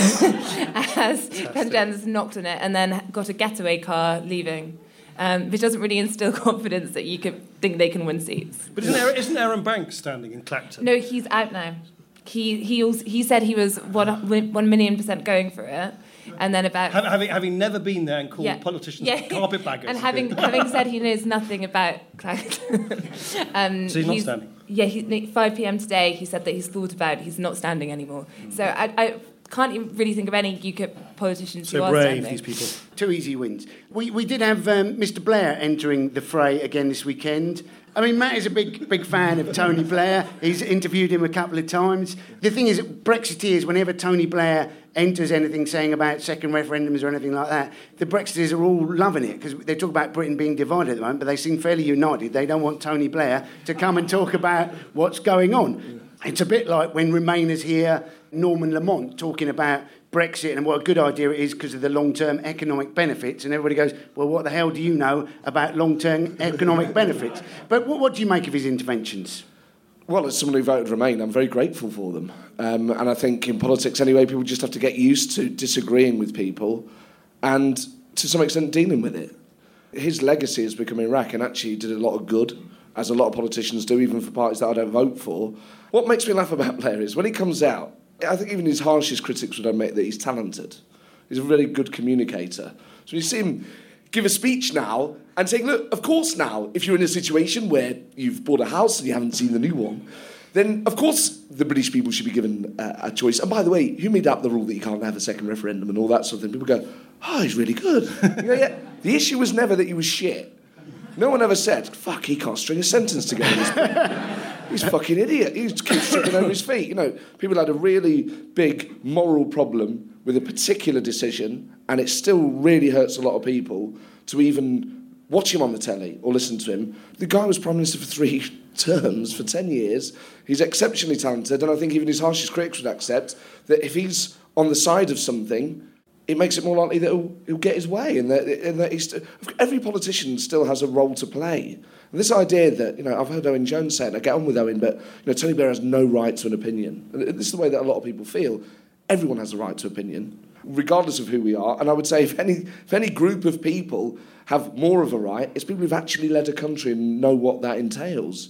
as Pendennis knocked on it, and then got a getaway car leaving. Um, which doesn't really instill confidence that you could think they can win seats. But isn't, Aaron, isn't Aaron Banks standing in Clacton? No, he's out now. He he also, he said he was one, one million percent going for it, and then about having having never been there and called yeah, politicians yeah. carpetbaggers, and having having said he knows nothing about Clacton. um, so he's not standing. Yeah, he, five p.m. today. He said that he's thought about it. He's not standing anymore. Mm. So I. I can't even really think of any UKIP politicians so who are brave, standing. these people. Two easy wins. We we did have um, Mister Blair entering the fray again this weekend. I mean, Matt is a big big fan of Tony Blair. He's interviewed him a couple of times. The thing is, Brexiteers, whenever Tony Blair enters anything saying about second referendums or anything like that, the Brexiteers are all loving it because they talk about Britain being divided at the moment, but they seem fairly united. They don't want Tony Blair to come and talk about what's going on. It's a bit like when Remainers hear Norman Lamont talking about Brexit and what a good idea it is because of the long-term economic benefits, and everybody goes, well, what the hell do you know about long-term economic benefits? But what, what do you make of his interventions? Well, as someone who voted Remain, I'm very grateful for them. Um, and I think in politics anyway, people just have to get used to disagreeing with people and, to some extent, dealing with it. His legacy has become Iraq, and actually did a lot of good, as a lot of politicians do, even for parties that I don't vote for. What makes me laugh about Blair is when he comes out, I think even his harshest critics would admit that he's talented. He's a really good communicator. So you see him give a speech now and saying, look, of course now, if you're in a situation where you've bought a house and you haven't seen the new one, then of course the British people should be given uh, a choice. And by the way, who made up the rule that you can't have a second referendum and all that sort of thing? People go, oh, he's really good. You know, yeah. The issue was never that he was shit. No one ever said, fuck, he can't string a sentence together. He's a fucking idiot. He keeps tripping over his feet. You know, people had a really big moral problem with a particular decision, and it still really hurts a lot of people to even watch him on the telly or listen to him. The guy was Prime Minister for three terms, for ten years. He's exceptionally talented, and I think even his harshest critics would accept that if he's on the side of something, it makes it more likely that he'll, he'll get his way, and that, and that he's, every politician still has a role to play. And this idea that, you know, I've heard Owen Jones say it, and I get on with Owen, but, you know, Tony Blair has no right to an opinion. And this is the way that a lot of people feel. Everyone has a right to opinion, regardless of who we are. And I would say if any, if any group of people have more of a right, it's people who've actually led a country and know what that entails.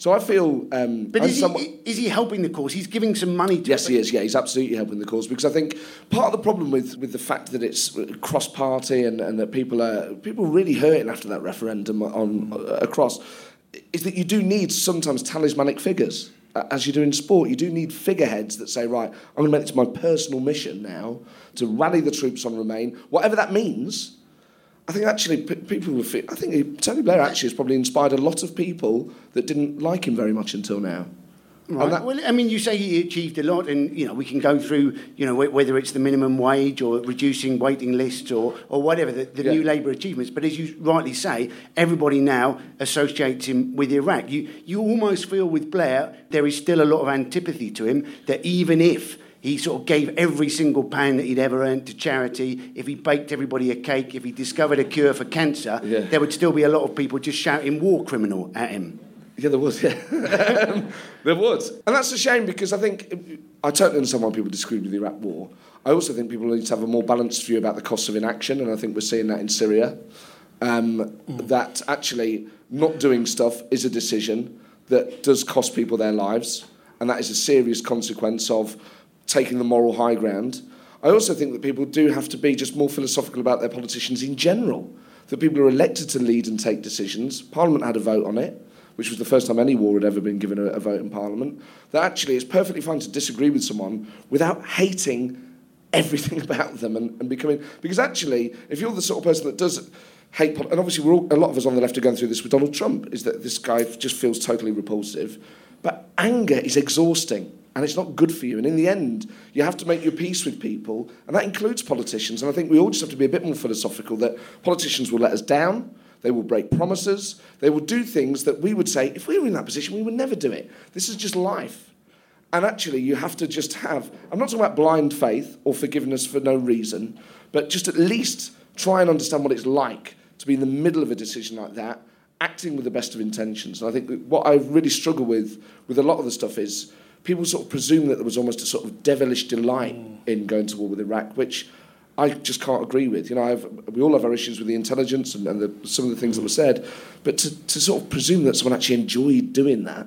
So I feel... Um, but is he, somewhat... is he helping the cause? He's giving some money to Yes, it. he is, yeah, he's absolutely helping the cause, because I think part of the problem with, with the fact that it's cross-party and, and that people are people are really hurting after that referendum on uh, across, is that you do need sometimes talismanic figures. As you do in sport, you do need figureheads that say, right, I'm going to make this my personal mission now to rally the troops on Remain, whatever that means. I think actually p- people will feel... I think he, Tony Blair actually has probably inspired a lot of people that didn't like him very much until now. Right. That, well, I mean, you say he achieved a lot, and you know we can go through, you know, whether it's the minimum wage or reducing waiting lists or, or whatever the, the yeah. new Labour achievements. But as you rightly say, everybody now associates him with Iraq. You you almost feel with Blair there is still a lot of antipathy to him. That even if he sort of gave every single pound that he'd ever earned to charity, if he baked everybody a cake, if he discovered a cure for cancer, yeah. there would still be a lot of people just shouting war criminal at him. Yeah, there was, yeah. um, there was. And that's a shame, because I think... I totally understand why people disagree with the Iraq war. I also think people need to have a more balanced view about the costs of inaction, and I think we're seeing that in Syria. Um, mm. That actually not doing stuff is a decision that does cost people their lives, and that is a serious consequence of taking the moral high ground. I also think that people do have to be just more philosophical about their politicians in general, that people are elected to lead and take decisions. Parliament had a vote on it, which was the first time any war had ever been given a, a vote in Parliament, that actually it's perfectly fine to disagree with someone without hating everything about them and, and becoming... Because actually, if you're the sort of person that does hate... And obviously, we're all, a lot of us on the left are going through this with Donald Trump, is that this guy just feels totally repulsive. But anger is exhausting, and it's not good for you. And in the end, you have to make your peace with people, and that includes politicians. And I think we all just have to be a bit more philosophical, that politicians will let us down, they will break promises. They will do things that we would say, if we were in that position, we would never do it. This is just life. And actually, you have to just have... I'm not talking about blind faith or forgiveness for no reason, but just at least try and understand what it's like to be in the middle of a decision like that, acting with the best of intentions. And I think that what I really struggle with, with a lot of the stuff is people sort of presume that there was almost a sort of devilish delight mm. in going to war with Iraq, which... I just can't agree with. You know, I've, we all have our issues with the intelligence and, and the, some of the things that were said, but to, to sort of presume that someone actually enjoyed doing that,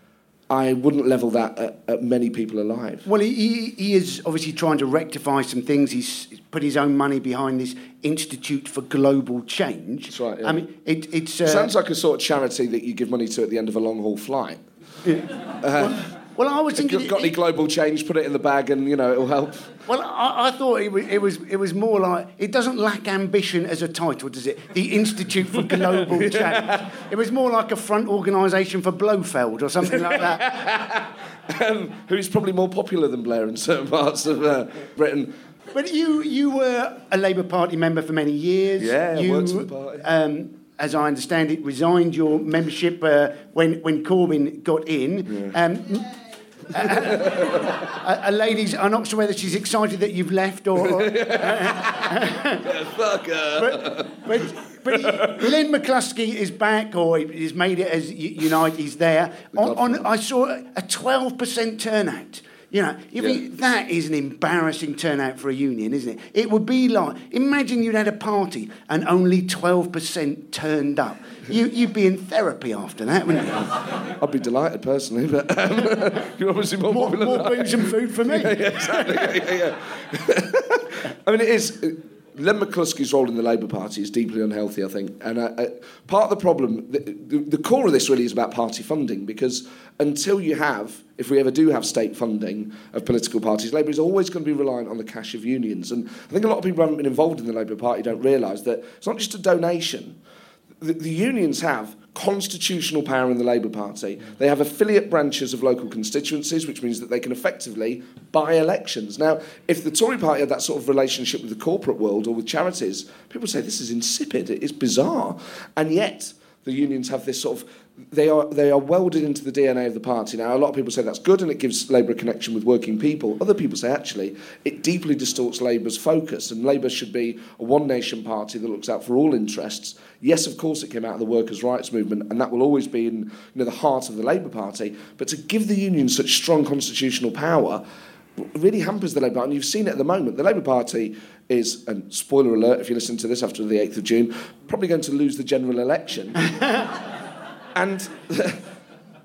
I wouldn't level that at, at many people alive. Well, he, he is obviously trying to rectify some things. He's put his own money behind this Institute for Global Change. That's right, yeah. I mean, it, it's... Uh, it sounds like a sort of charity that you give money to at the end of a long-haul flight. Yeah. Uh, well, well, I was if thinking... you've got any global change, put it in the bag and, you know, it'll help. Well, I, I thought it was, it was it was more like... It doesn't lack ambition as a title, does it? The Institute for Global Change. It was more like a front organisation for Blofeld or something like that. um, who's probably more popular than Blair in certain parts of uh, Britain. But you you were a Labour Party member for many years. Yeah, you, I worked for the party. Um, as I understand it, resigned your membership uh, when, when Corbyn got in. Yeah. Um, a, a lady's, I'm not sure whether she's excited that you've left or... or yeah, fuck her. But, but, but Lynn McCluskey is back, or he's made it as Unite, he's there. On, on, I saw a twelve percent turnout. You know, if yeah. he, that is an embarrassing turnout for a union, isn't it? It would be like, imagine you'd had a party and only twelve percent turned up. You, you'd be in therapy after that, wouldn't you? I'd be delighted, personally, but um, you're obviously more, more popular More booze and food for me. yeah, yeah, exactly. yeah, yeah. I mean, it is... Len McCluskey's role in the Labour Party is deeply unhealthy, I think. And uh, uh, part of the problem, the, the, the core of this really is about party funding, because until you have, if we ever do have state funding of political parties, Labour is always going to be reliant on the cash of unions. And I think a lot of people who haven't been involved in the Labour Party don't realise that it's not just a donation. The, the unions have constitutional power in the Labour Party. They have affiliate branches of local constituencies, which means that they can effectively buy elections. Now, if the Tory party had that sort of relationship with the corporate world or with charities, people say this is insipid, it's bizarre. And yet, the unions have this sort of... They are they are welded into the D N A of the party. Now, a lot of people say that's good and it gives Labour a connection with working people. Other people say, actually, it deeply distorts Labour's focus, and Labour should be a one-nation party that looks out for all interests. Yes, of course, it came out of the workers' rights movement, and that will always be in you know, the heart of the Labour Party. But to give the unions such strong constitutional power really hampers the Labour Party, and you've seen it at the moment. The Labour Party is, and spoiler alert, if you listen to this after the eighth of June, probably going to lose the general election. And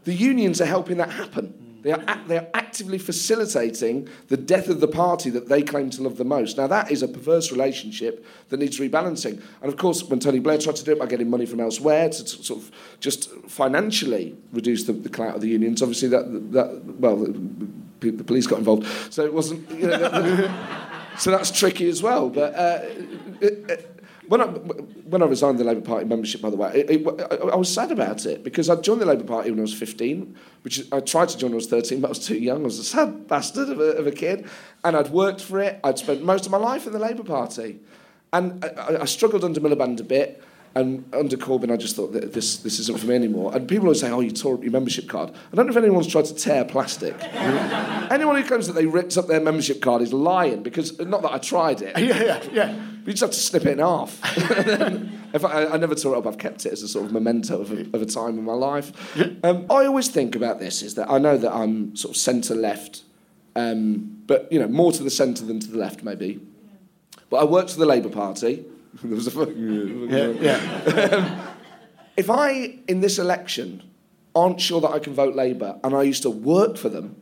the unions are helping that happen. They are, act, they are actively facilitating the death of the party that they claim to love the most. Now, that is a perverse relationship that needs rebalancing. And, of course, when Tony Blair tried to do it by getting money from elsewhere to, to sort of just financially reduce the, the clout of the unions, obviously that, that well, the, the police got involved. So it wasn't, you know, that, so that's tricky as well. But uh, it, it, When I, when I resigned the Labour Party membership, by the way, it, it, I, I was sad about it because I joined the Labour Party when I was fifteen, which is, I tried to join when I was thirteen, but I was too young. I was a sad bastard of a, of a kid, and I'd worked for it. I'd spent most of my life in the Labour Party, and I, I struggled under Miliband a bit, and under Corbyn, I just thought that this this isn't for me anymore. And people always say, "Oh, you tore up your membership card." I don't know if anyone's tried to tear plastic. Anyone who claims that they ripped up their membership card is lying, because not that I tried it. Yeah, yeah, yeah. You just have to snip it in half. if I, I never tore it up. I've kept it as a sort of memento of a, of a time in my life. Um, I always think about this is that I know that I'm sort of centre-left, um, but, you know, more to the centre than to the left, maybe. But I worked for the Labour Party. There was a fucking... Yeah, yeah. um, if I, in this election, aren't sure that I can vote Labour, and I used to work for them,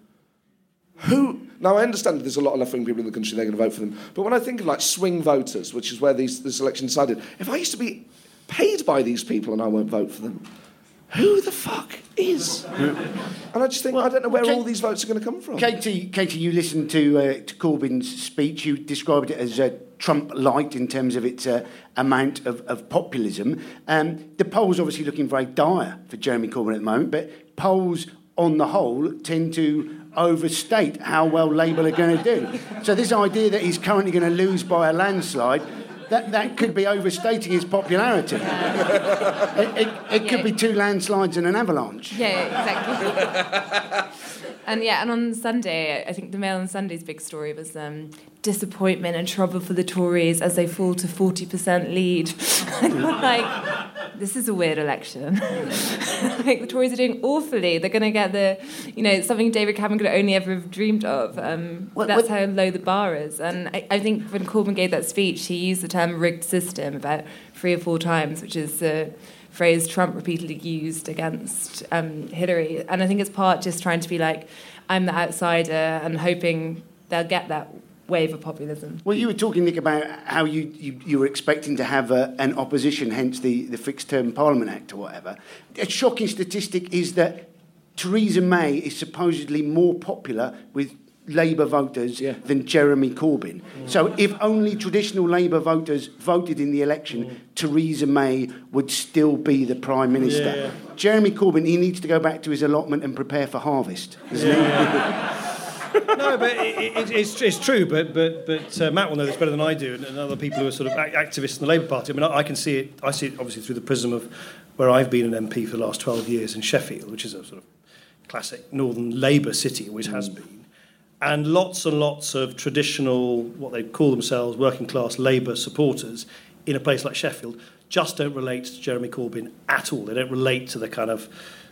who... Now, I understand that there's a lot of left-wing people in the country, they're going to vote for them. But when I think of, like, swing voters, which is where these, this election decided, if I used to be paid by these people and I won't vote for them, who the fuck is? And I just think, well, I don't know where Kate, all these votes are going to come from. Katie, Katie, you listened to, uh, to Corbyn's speech. You described it as uh, Trump-light in terms of its uh, amount of, of populism. Um, the polls obviously looking very dire for Jeremy Corbyn at the moment, but polls on the whole tend to overstate how well Labour are going to do. So this idea that he's currently going to lose by a landslide, that, that could be overstating his popularity. Yeah. It, it, it could yeah. be two landslides and an avalanche. Yeah, exactly. And yeah, and on Sunday, I think the Mail on Sunday's big story was um, disappointment and trouble for the Tories as they fall to forty percent lead. And you're like, this is a weird election. Like, the Tories are doing awfully. They're going to get the, you know, something David Cameron could only ever have dreamed of. Um, what, that's what? how low the bar is. And I, I think when Corbyn gave that speech, he used the term rigged system about three or four times, which is the phrase Trump repeatedly used against um, Hillary. And I think it's part just trying to be like, I'm the outsider, and hoping they'll get that wave of populism. Well, you were talking, Nick, about how you, you, you were expecting to have a, an opposition, hence the, the Fixed Term Parliament Act or whatever. A shocking statistic is that Theresa May is supposedly more popular with Labour voters yeah. than Jeremy Corbyn. Mm. So if only traditional Labour voters voted in the election, mm. Theresa May would still be the Prime Minister. Yeah, yeah. Jeremy Corbyn, he needs to go back to his allotment and prepare for harvest, doesn't yeah. he? No, but it, it, it's, it's true. But but but uh, Matt will know this better than I do, and, and other people who are sort of activists in the Labour Party. I mean, I, I can see it. I see it obviously through the prism of where I've been an M P for the last twelve years in Sheffield, which is a sort of classic northern Labour city, always mm. has been, and lots and lots of traditional, what they call themselves, working class Labour supporters in a place like Sheffield just don't relate to Jeremy Corbyn at all. They don't relate to the kind of,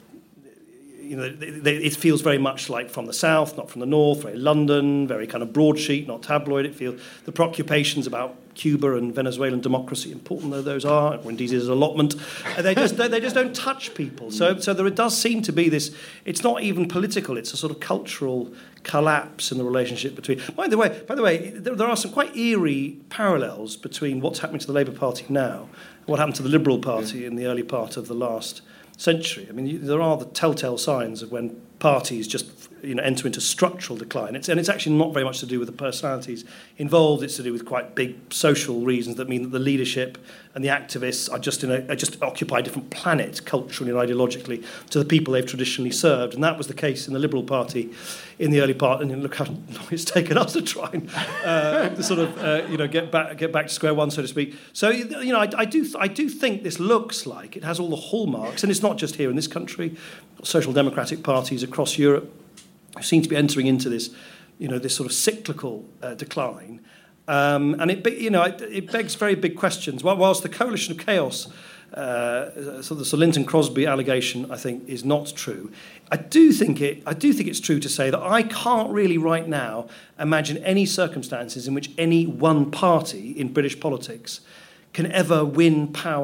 you know, they, they, it feels very much like from the south, not from the north, very London, very kind of broadsheet, not tabloid. It feels the preoccupations about Cuba and Venezuelan democracy, important though those are, or indeed his allotment, they just they just don't touch people. So so there does seem to be this. It's not even political. It's a sort of cultural collapse in the relationship between. By the way, by the way, there, there are some quite eerie parallels between what's happening to the Labour Party now and what happened to the Liberal Party yeah. in the early part of the last century. I mean, you, there are the telltale signs of when parties just, you know, enter into structural decline. It's, and it's actually not very much to do with the personalities involved. It's to do with quite big social reasons that mean that the leadership and the activists are just in a are just occupy a different planet culturally and ideologically to the people they've traditionally served. And that was the case in the Liberal Party in the early part. And look how long it's taken us to try and uh, to sort of uh, you know get back get back to square one, so to speak. So you know, I, I do I do think this looks like it has all the hallmarks, and it's not just here in this country. Social democratic parties across Europe seem to be entering into this, you know, this sort of cyclical uh, decline, um, and it, you know, it, it begs very big questions. Whilst the coalition of chaos, uh, so the Sir Linton Crosby allegation, I think, is not true, I do think it. I do think it's true to say that I can't really right now imagine any circumstances in which any one party in British politics can ever win power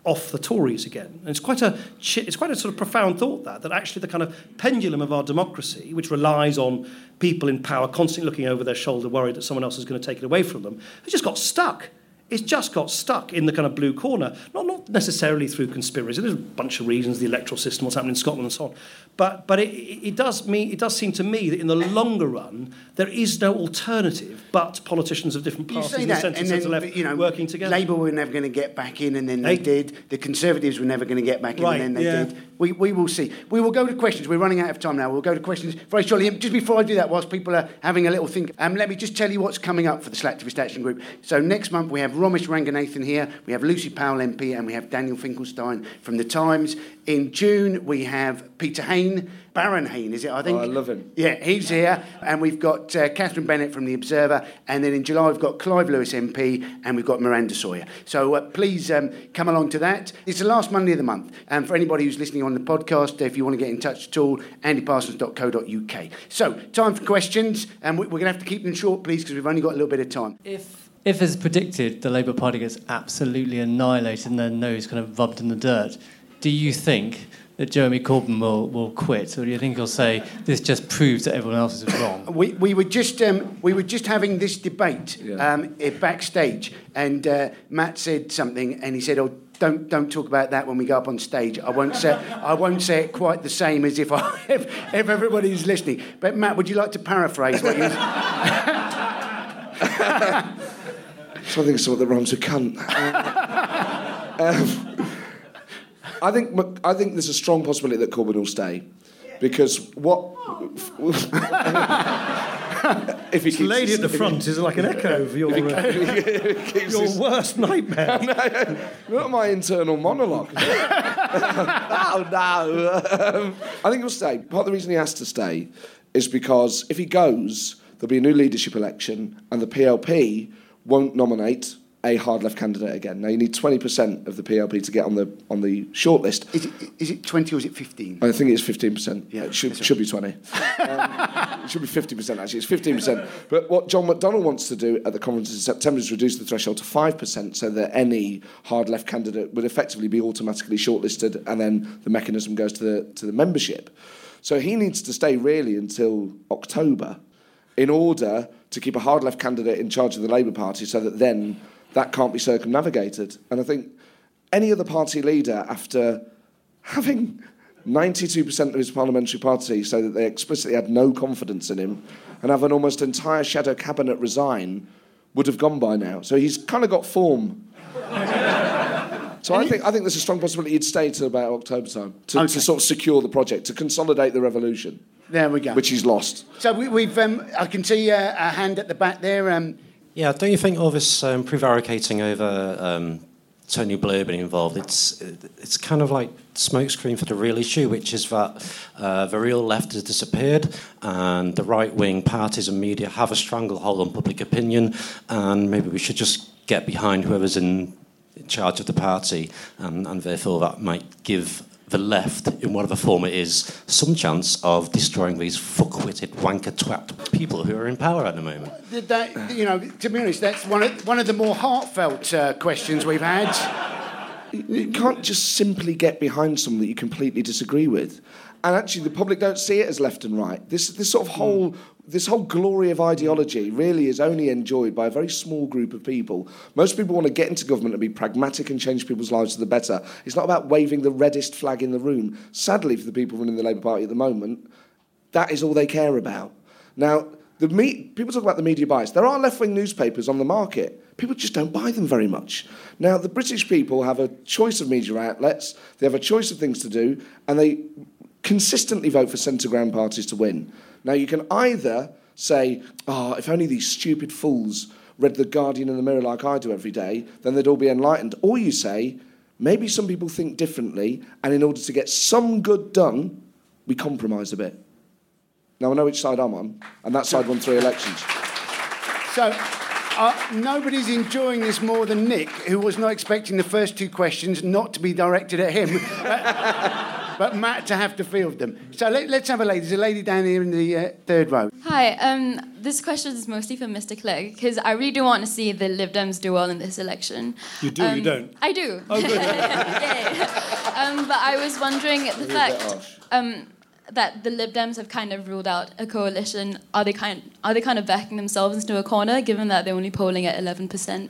off the Tories again. And it's quite a it's quite a sort of profound thought that that actually the kind of pendulum of our democracy, which relies on people in power constantly looking over their shoulder, worried that someone else is going to take it away from them, has just got stuck. It's just got stuck in the kind of blue corner, not not necessarily through conspiracy. There's a bunch of reasons, the electoral system, what's happening in Scotland and so on. But but it, it does mean it does seem to me that in the longer run there is no alternative but politicians of different parties, you say in that, the centre, and then, centre left, you know, working together. Labour were never going to get back in, and then they, they did. The Conservatives were never going to get back in, right, and then they yeah. did. We we will see. We will go to questions. We're running out of time now. We'll go to questions very shortly. Just before I do that, whilst people are having a little think, um, let me just tell you what's coming up for the Slacktivist Action Group. So next month we have Romesh Ranganathan here, we have Lucy Powell M P, and we have Daniel Finkelstein from The Times. In June we have Peter Hain, Baron Hain, is it, I think? Oh, I love him. Yeah, he's here. And we've got uh, Catherine Bennett from The Observer. And then in July, we've got Clive Lewis M P, and we've got Miranda Sawyer. So uh, please um, come along to that. It's the last Monday of the month. And for anybody who's listening on the podcast, if you want to get in touch at all, andy parsons dot co dot uk. So, time for questions. And we're going to have to keep them short, please, because we've only got a little bit of time. If, if as predicted, the Labour Party gets absolutely annihilated and their nose kind of rubbed in the dirt, do you think that Jeremy Corbyn will, will quit, or do you think he'll say this just proves that everyone else is wrong? We we were just um, we were just having this debate Yeah. um, backstage, and uh, Matt said something, and he said, "Oh, don't don't talk about that when we go up on stage. I won't say I won't say it quite the same as if I if, if everybody's listening." But Matt, would you like to paraphrase what you? Something sort that rhymes with cunt. um, I think I think there's a strong possibility that Corbyn will stay, because what if he keeps The lady at the front is like an echo of your, uh, your his, worst nightmare. not my internal monologue. Oh no! Um, I think he'll stay. Part of the reason he has to stay is because if he goes, there'll be a new leadership election, and the P L P won't nominate a hard left candidate again. Now you need twenty percent of the P L P to get on the on the shortlist. Is it, is it twenty or is it fifteen? I think it's fifteen percent. Yeah, it should right. should be twenty. Um, it should be fifty percent actually. It's fifteen percent. But what John McDonnell wants to do at the conference in September is reduce the threshold to five percent, so that any hard left candidate would effectively be automatically shortlisted, and then the mechanism goes to the to the membership. So he needs to stay really until October in order to keep a hard left candidate in charge of the Labour Party, so that then that can't be circumnavigated. And I think any other party leader, after having ninety-two percent of his parliamentary party say that they explicitly had no confidence in him, and have an almost entire shadow cabinet resign, would have gone by now. So he's kind of got form. So I think I think there's a strong possibility he'd stay till about October time to, Okay. to sort of secure the project, to consolidate the revolution, There we go. which he's lost. So we, we've um, I can see uh, a hand at the back there. Um, Yeah, don't you think all this um, prevaricating over um, Tony Blair being involved, it's it's kind of like smokescreen for the real issue, which is that uh, the real left has disappeared and the right-wing parties and media have a stranglehold on public opinion, and maybe we should just get behind whoever's in charge of the party, and, and therefore that might give the left, in whatever form it is, some chance of destroying these fuck-witted, wanker twat people who are in power at the moment. that, you know, to be honest, that's one of one of the more heartfelt uh, questions we've had. You can't just simply get behind someone that you completely disagree with. And actually, the public don't see it as left and right. This this sort of whole this whole glory of ideology really is only enjoyed by a very small group of people. Most people want to get into government and be pragmatic and change people's lives for the better. It's not about waving the reddest flag in the room. Sadly, for the people running the Labour Party at the moment, that is all they care about. Now, the me- people talk about the media bias. There are left-wing newspapers on the market. People just don't buy them very much. Now, the British people have a choice of media outlets. They have a choice of things to do, and they consistently vote for centre-ground parties to win. Now, you can either say, oh, if only these stupid fools read The Guardian and The Mirror like I do every day, then they'd all be enlightened. Or you say, maybe some people think differently, and in order to get some good done, we compromise a bit. Now, I know which side I'm on, and that side won three elections. So, uh, nobody's enjoying this more than Nick, who was not expecting the first two questions not to be directed at him. Uh, but Matt to have to field them. So let, let's have a lady. There's a lady down here in the uh, third row. Hi, um, this question is mostly for Mister Clegg, because I really do want to see the Lib Dems do well in this election. You do, um, you don't? I do. Oh, good. um, but I was wondering, the fact um, that the Lib Dems have kind of ruled out a coalition, are they kind, are they kind of backing themselves into a corner, given that they're only polling at eleven percent?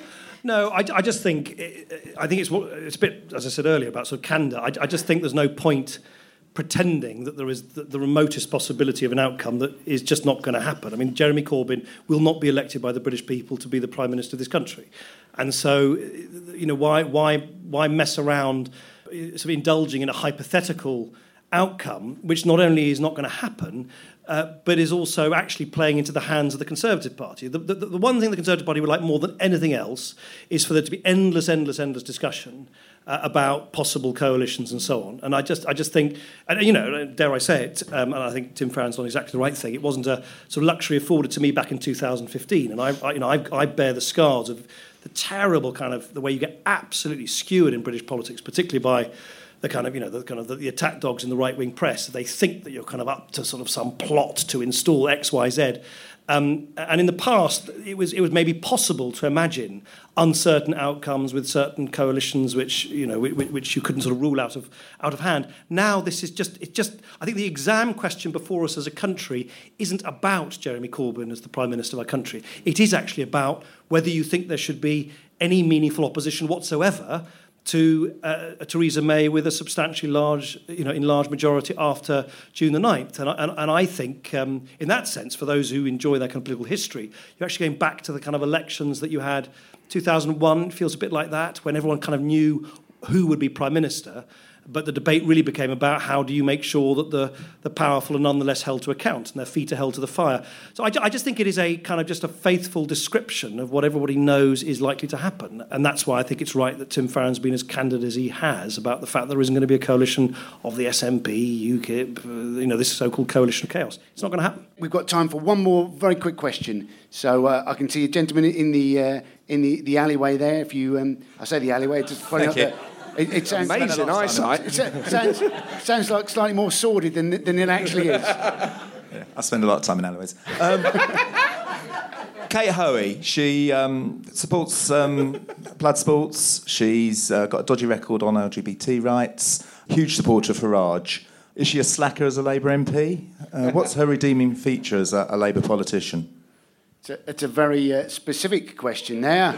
No, I, I just think I think it's it's a bit, as I said earlier, about sort of candour. I, I just think there's no point pretending that there is the, the remotest possibility of an outcome that is just not going to happen. I mean, Jeremy Corbyn will not be elected by the British people to be the Prime Minister of this country, and so you know why why why mess around, sort of indulging in a hypothetical outcome which not only is not going to happen, uh, but is also actually playing into the hands of the Conservative Party. The, the, the one thing the Conservative Party would like more than anything else is for there to be endless, endless, endless discussion uh, about possible coalitions and so on. And I just, I just think, and you know, dare I say it, um, and I think Tim Farron's done exactly the right thing. It wasn't a sort of luxury afforded to me back in two thousand fifteen, and I, I you know, I, I bear the scars of the terrible kind of the way you get absolutely skewered in British politics, particularly by the kind of, you know, the kind of the, the attack dogs in the right-wing press. They think that you're kind of up to sort of some plot to install X, Y, Z. Um, and in the past, it was it was maybe possible to imagine uncertain outcomes with certain coalitions, which you know, which, which you couldn't sort of rule out of out of hand. Now, this is just it. Just I think the exam question before us as a country isn't about Jeremy Corbyn as the Prime Minister of our country. It is actually about whether you think there should be any meaningful opposition whatsoever to uh, Theresa May with a substantially large, you know, in large majority after June the ninth. And I, and, and I think, um, in that sense, for those who enjoy that kind of political history, you're actually going back to the kind of elections that you had. two thousand one feels a bit like that, when everyone kind of knew who would be Prime Minister. But the debate really became about how do you make sure that the, the powerful are nonetheless held to account and their feet are held to the fire. So I, I just think it is a kind of just a faithful description of what everybody knows is likely to happen. And that's why I think it's right that Tim Farron's been as candid as he has about the fact there isn't going to be a coalition of the S N P, UKIP, uh, you know, this so-called coalition of chaos. It's not going to happen. We've got time for one more very quick question. So uh, I can see a gentleman in the uh, in the, the alleyway there. If you, um, I say the alleyway, it's just funny up there. It, it sounds amazing eyesight. It sounds, sounds like slightly more sordid than, than it actually is. Yeah, I spend a lot of time in alleyways. Um, Kate Hoey, she um, supports um, blood sports. She's uh, got a dodgy record on L G B T rights. Huge supporter of Farage. Is she a slacker as a Labour M P? Uh, what's her redeeming feature as a, a Labour politician? It's a, it's a very uh, specific question there.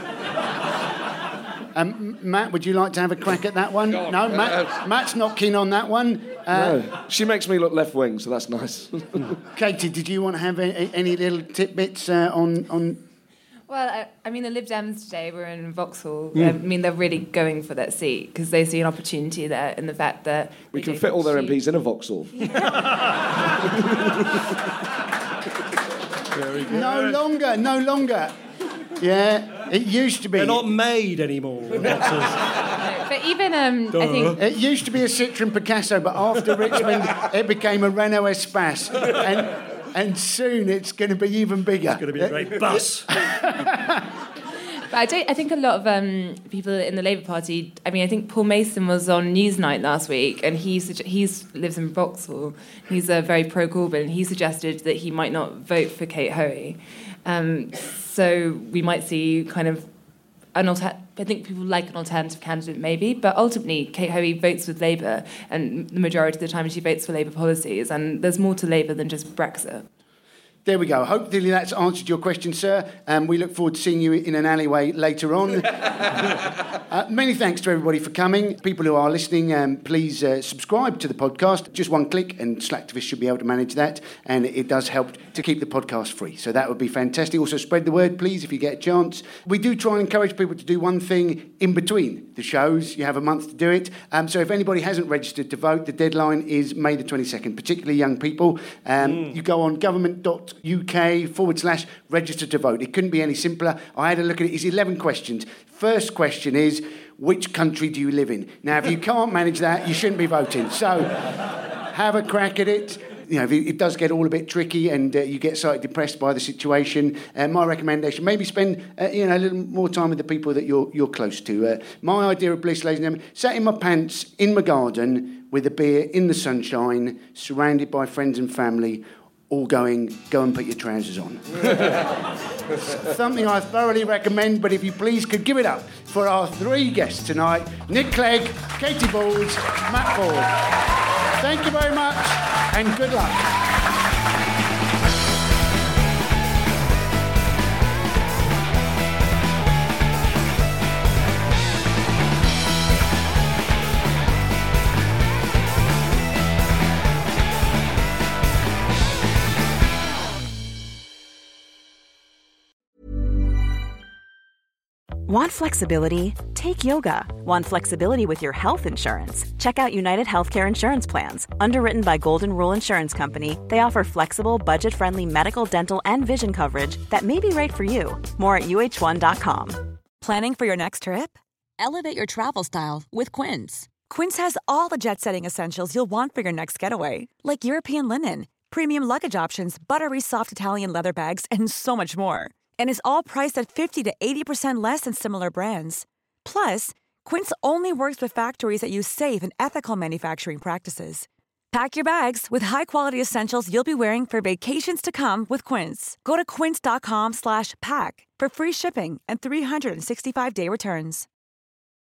Um, Matt, would you like to have a crack at that one? God, no, Matt, uh, Matt's not keen on that one. Uh, no, she makes me look left wing, so that's nice. Katie, did you want to have a, a, any little tidbits uh, on, on... Well, I, I mean, the Lib Dems today were in Vauxhall. Mm. I mean, they're really going for that seat because they see an opportunity there in the fact that... We can fit all their M Ps in a Vauxhall. No longer, no longer. Yeah, it used to be. They're not made anymore. But even, um, I think... It used to be a Citroën Picasso, but after Richmond, it became a Renault Espace. And, and soon it's going to be even bigger. It's going to be a great bus. But I, don't, I think a lot of um, people in the Labour Party... I mean, I think Paul Mason was on Newsnight last week, and he he's lives in Vauxhall. He's a very pro-Corbyn. He suggested that he might not vote for Kate Hoey. Um, so we might see kind of an alter- I think people like an alternative candidate maybe, but ultimately Kate Hoey votes with Labour, and the majority of the time she votes for Labour policies, and there's more to Labour than just Brexit. There we go. Hopefully that's answered your question, sir. Um, we look forward to seeing you in an alleyway later on. uh, many thanks to everybody for coming. People who are listening, um, please uh, subscribe to the podcast. Just one click and Slacktivist should be able to manage that. And it does help to keep the podcast free. So that would be fantastic. Also spread the word, please, if you get a chance. We do try and encourage people to do one thing in between the shows. You have a month to do it. Um, so if anybody hasn't registered to vote, the deadline is May the twenty-second, particularly young people. Um, mm. You go on government dot U K forward slash register to vote. It couldn't be any simpler. I had a look at it. It's eleven questions. First question is, which country do you live in? Now, if you can't manage that, you shouldn't be voting. So have a crack at it. you know, if it, it does get all a bit tricky and uh, you get slightly depressed by the situation, uh, my recommendation, maybe spend uh, you know a little more time with the people that you're you're close to. Uh, my idea of bliss, ladies and gentlemen, sat in my pants in my garden with a beer in the sunshine, surrounded by friends and family, all going, go and put your trousers on. Something I thoroughly recommend, but if you please could give it up for our three guests tonight, Nick Clegg, Katie Balls, Matt Ford. Thank you very much, and good luck. Want flexibility? Take yoga. Want flexibility with your health insurance? Check out United Healthcare Insurance Plans. Underwritten by Golden Rule Insurance Company, they offer flexible, budget-friendly medical, dental, and vision coverage that may be right for you. More at U H one dot com. Planning for your next trip? Elevate your travel style with Quince. Quince has all the jet-setting essentials you'll want for your next getaway, like European linen, premium luggage options, buttery soft Italian leather bags, and so much more. And is all priced at fifty to eighty percent less than similar brands. Plus, Quince only works with factories that use safe and ethical manufacturing practices. Pack your bags with high-quality essentials you'll be wearing for vacations to come with Quince. Go to quince dot com slash pack for free shipping and three sixty-five day returns.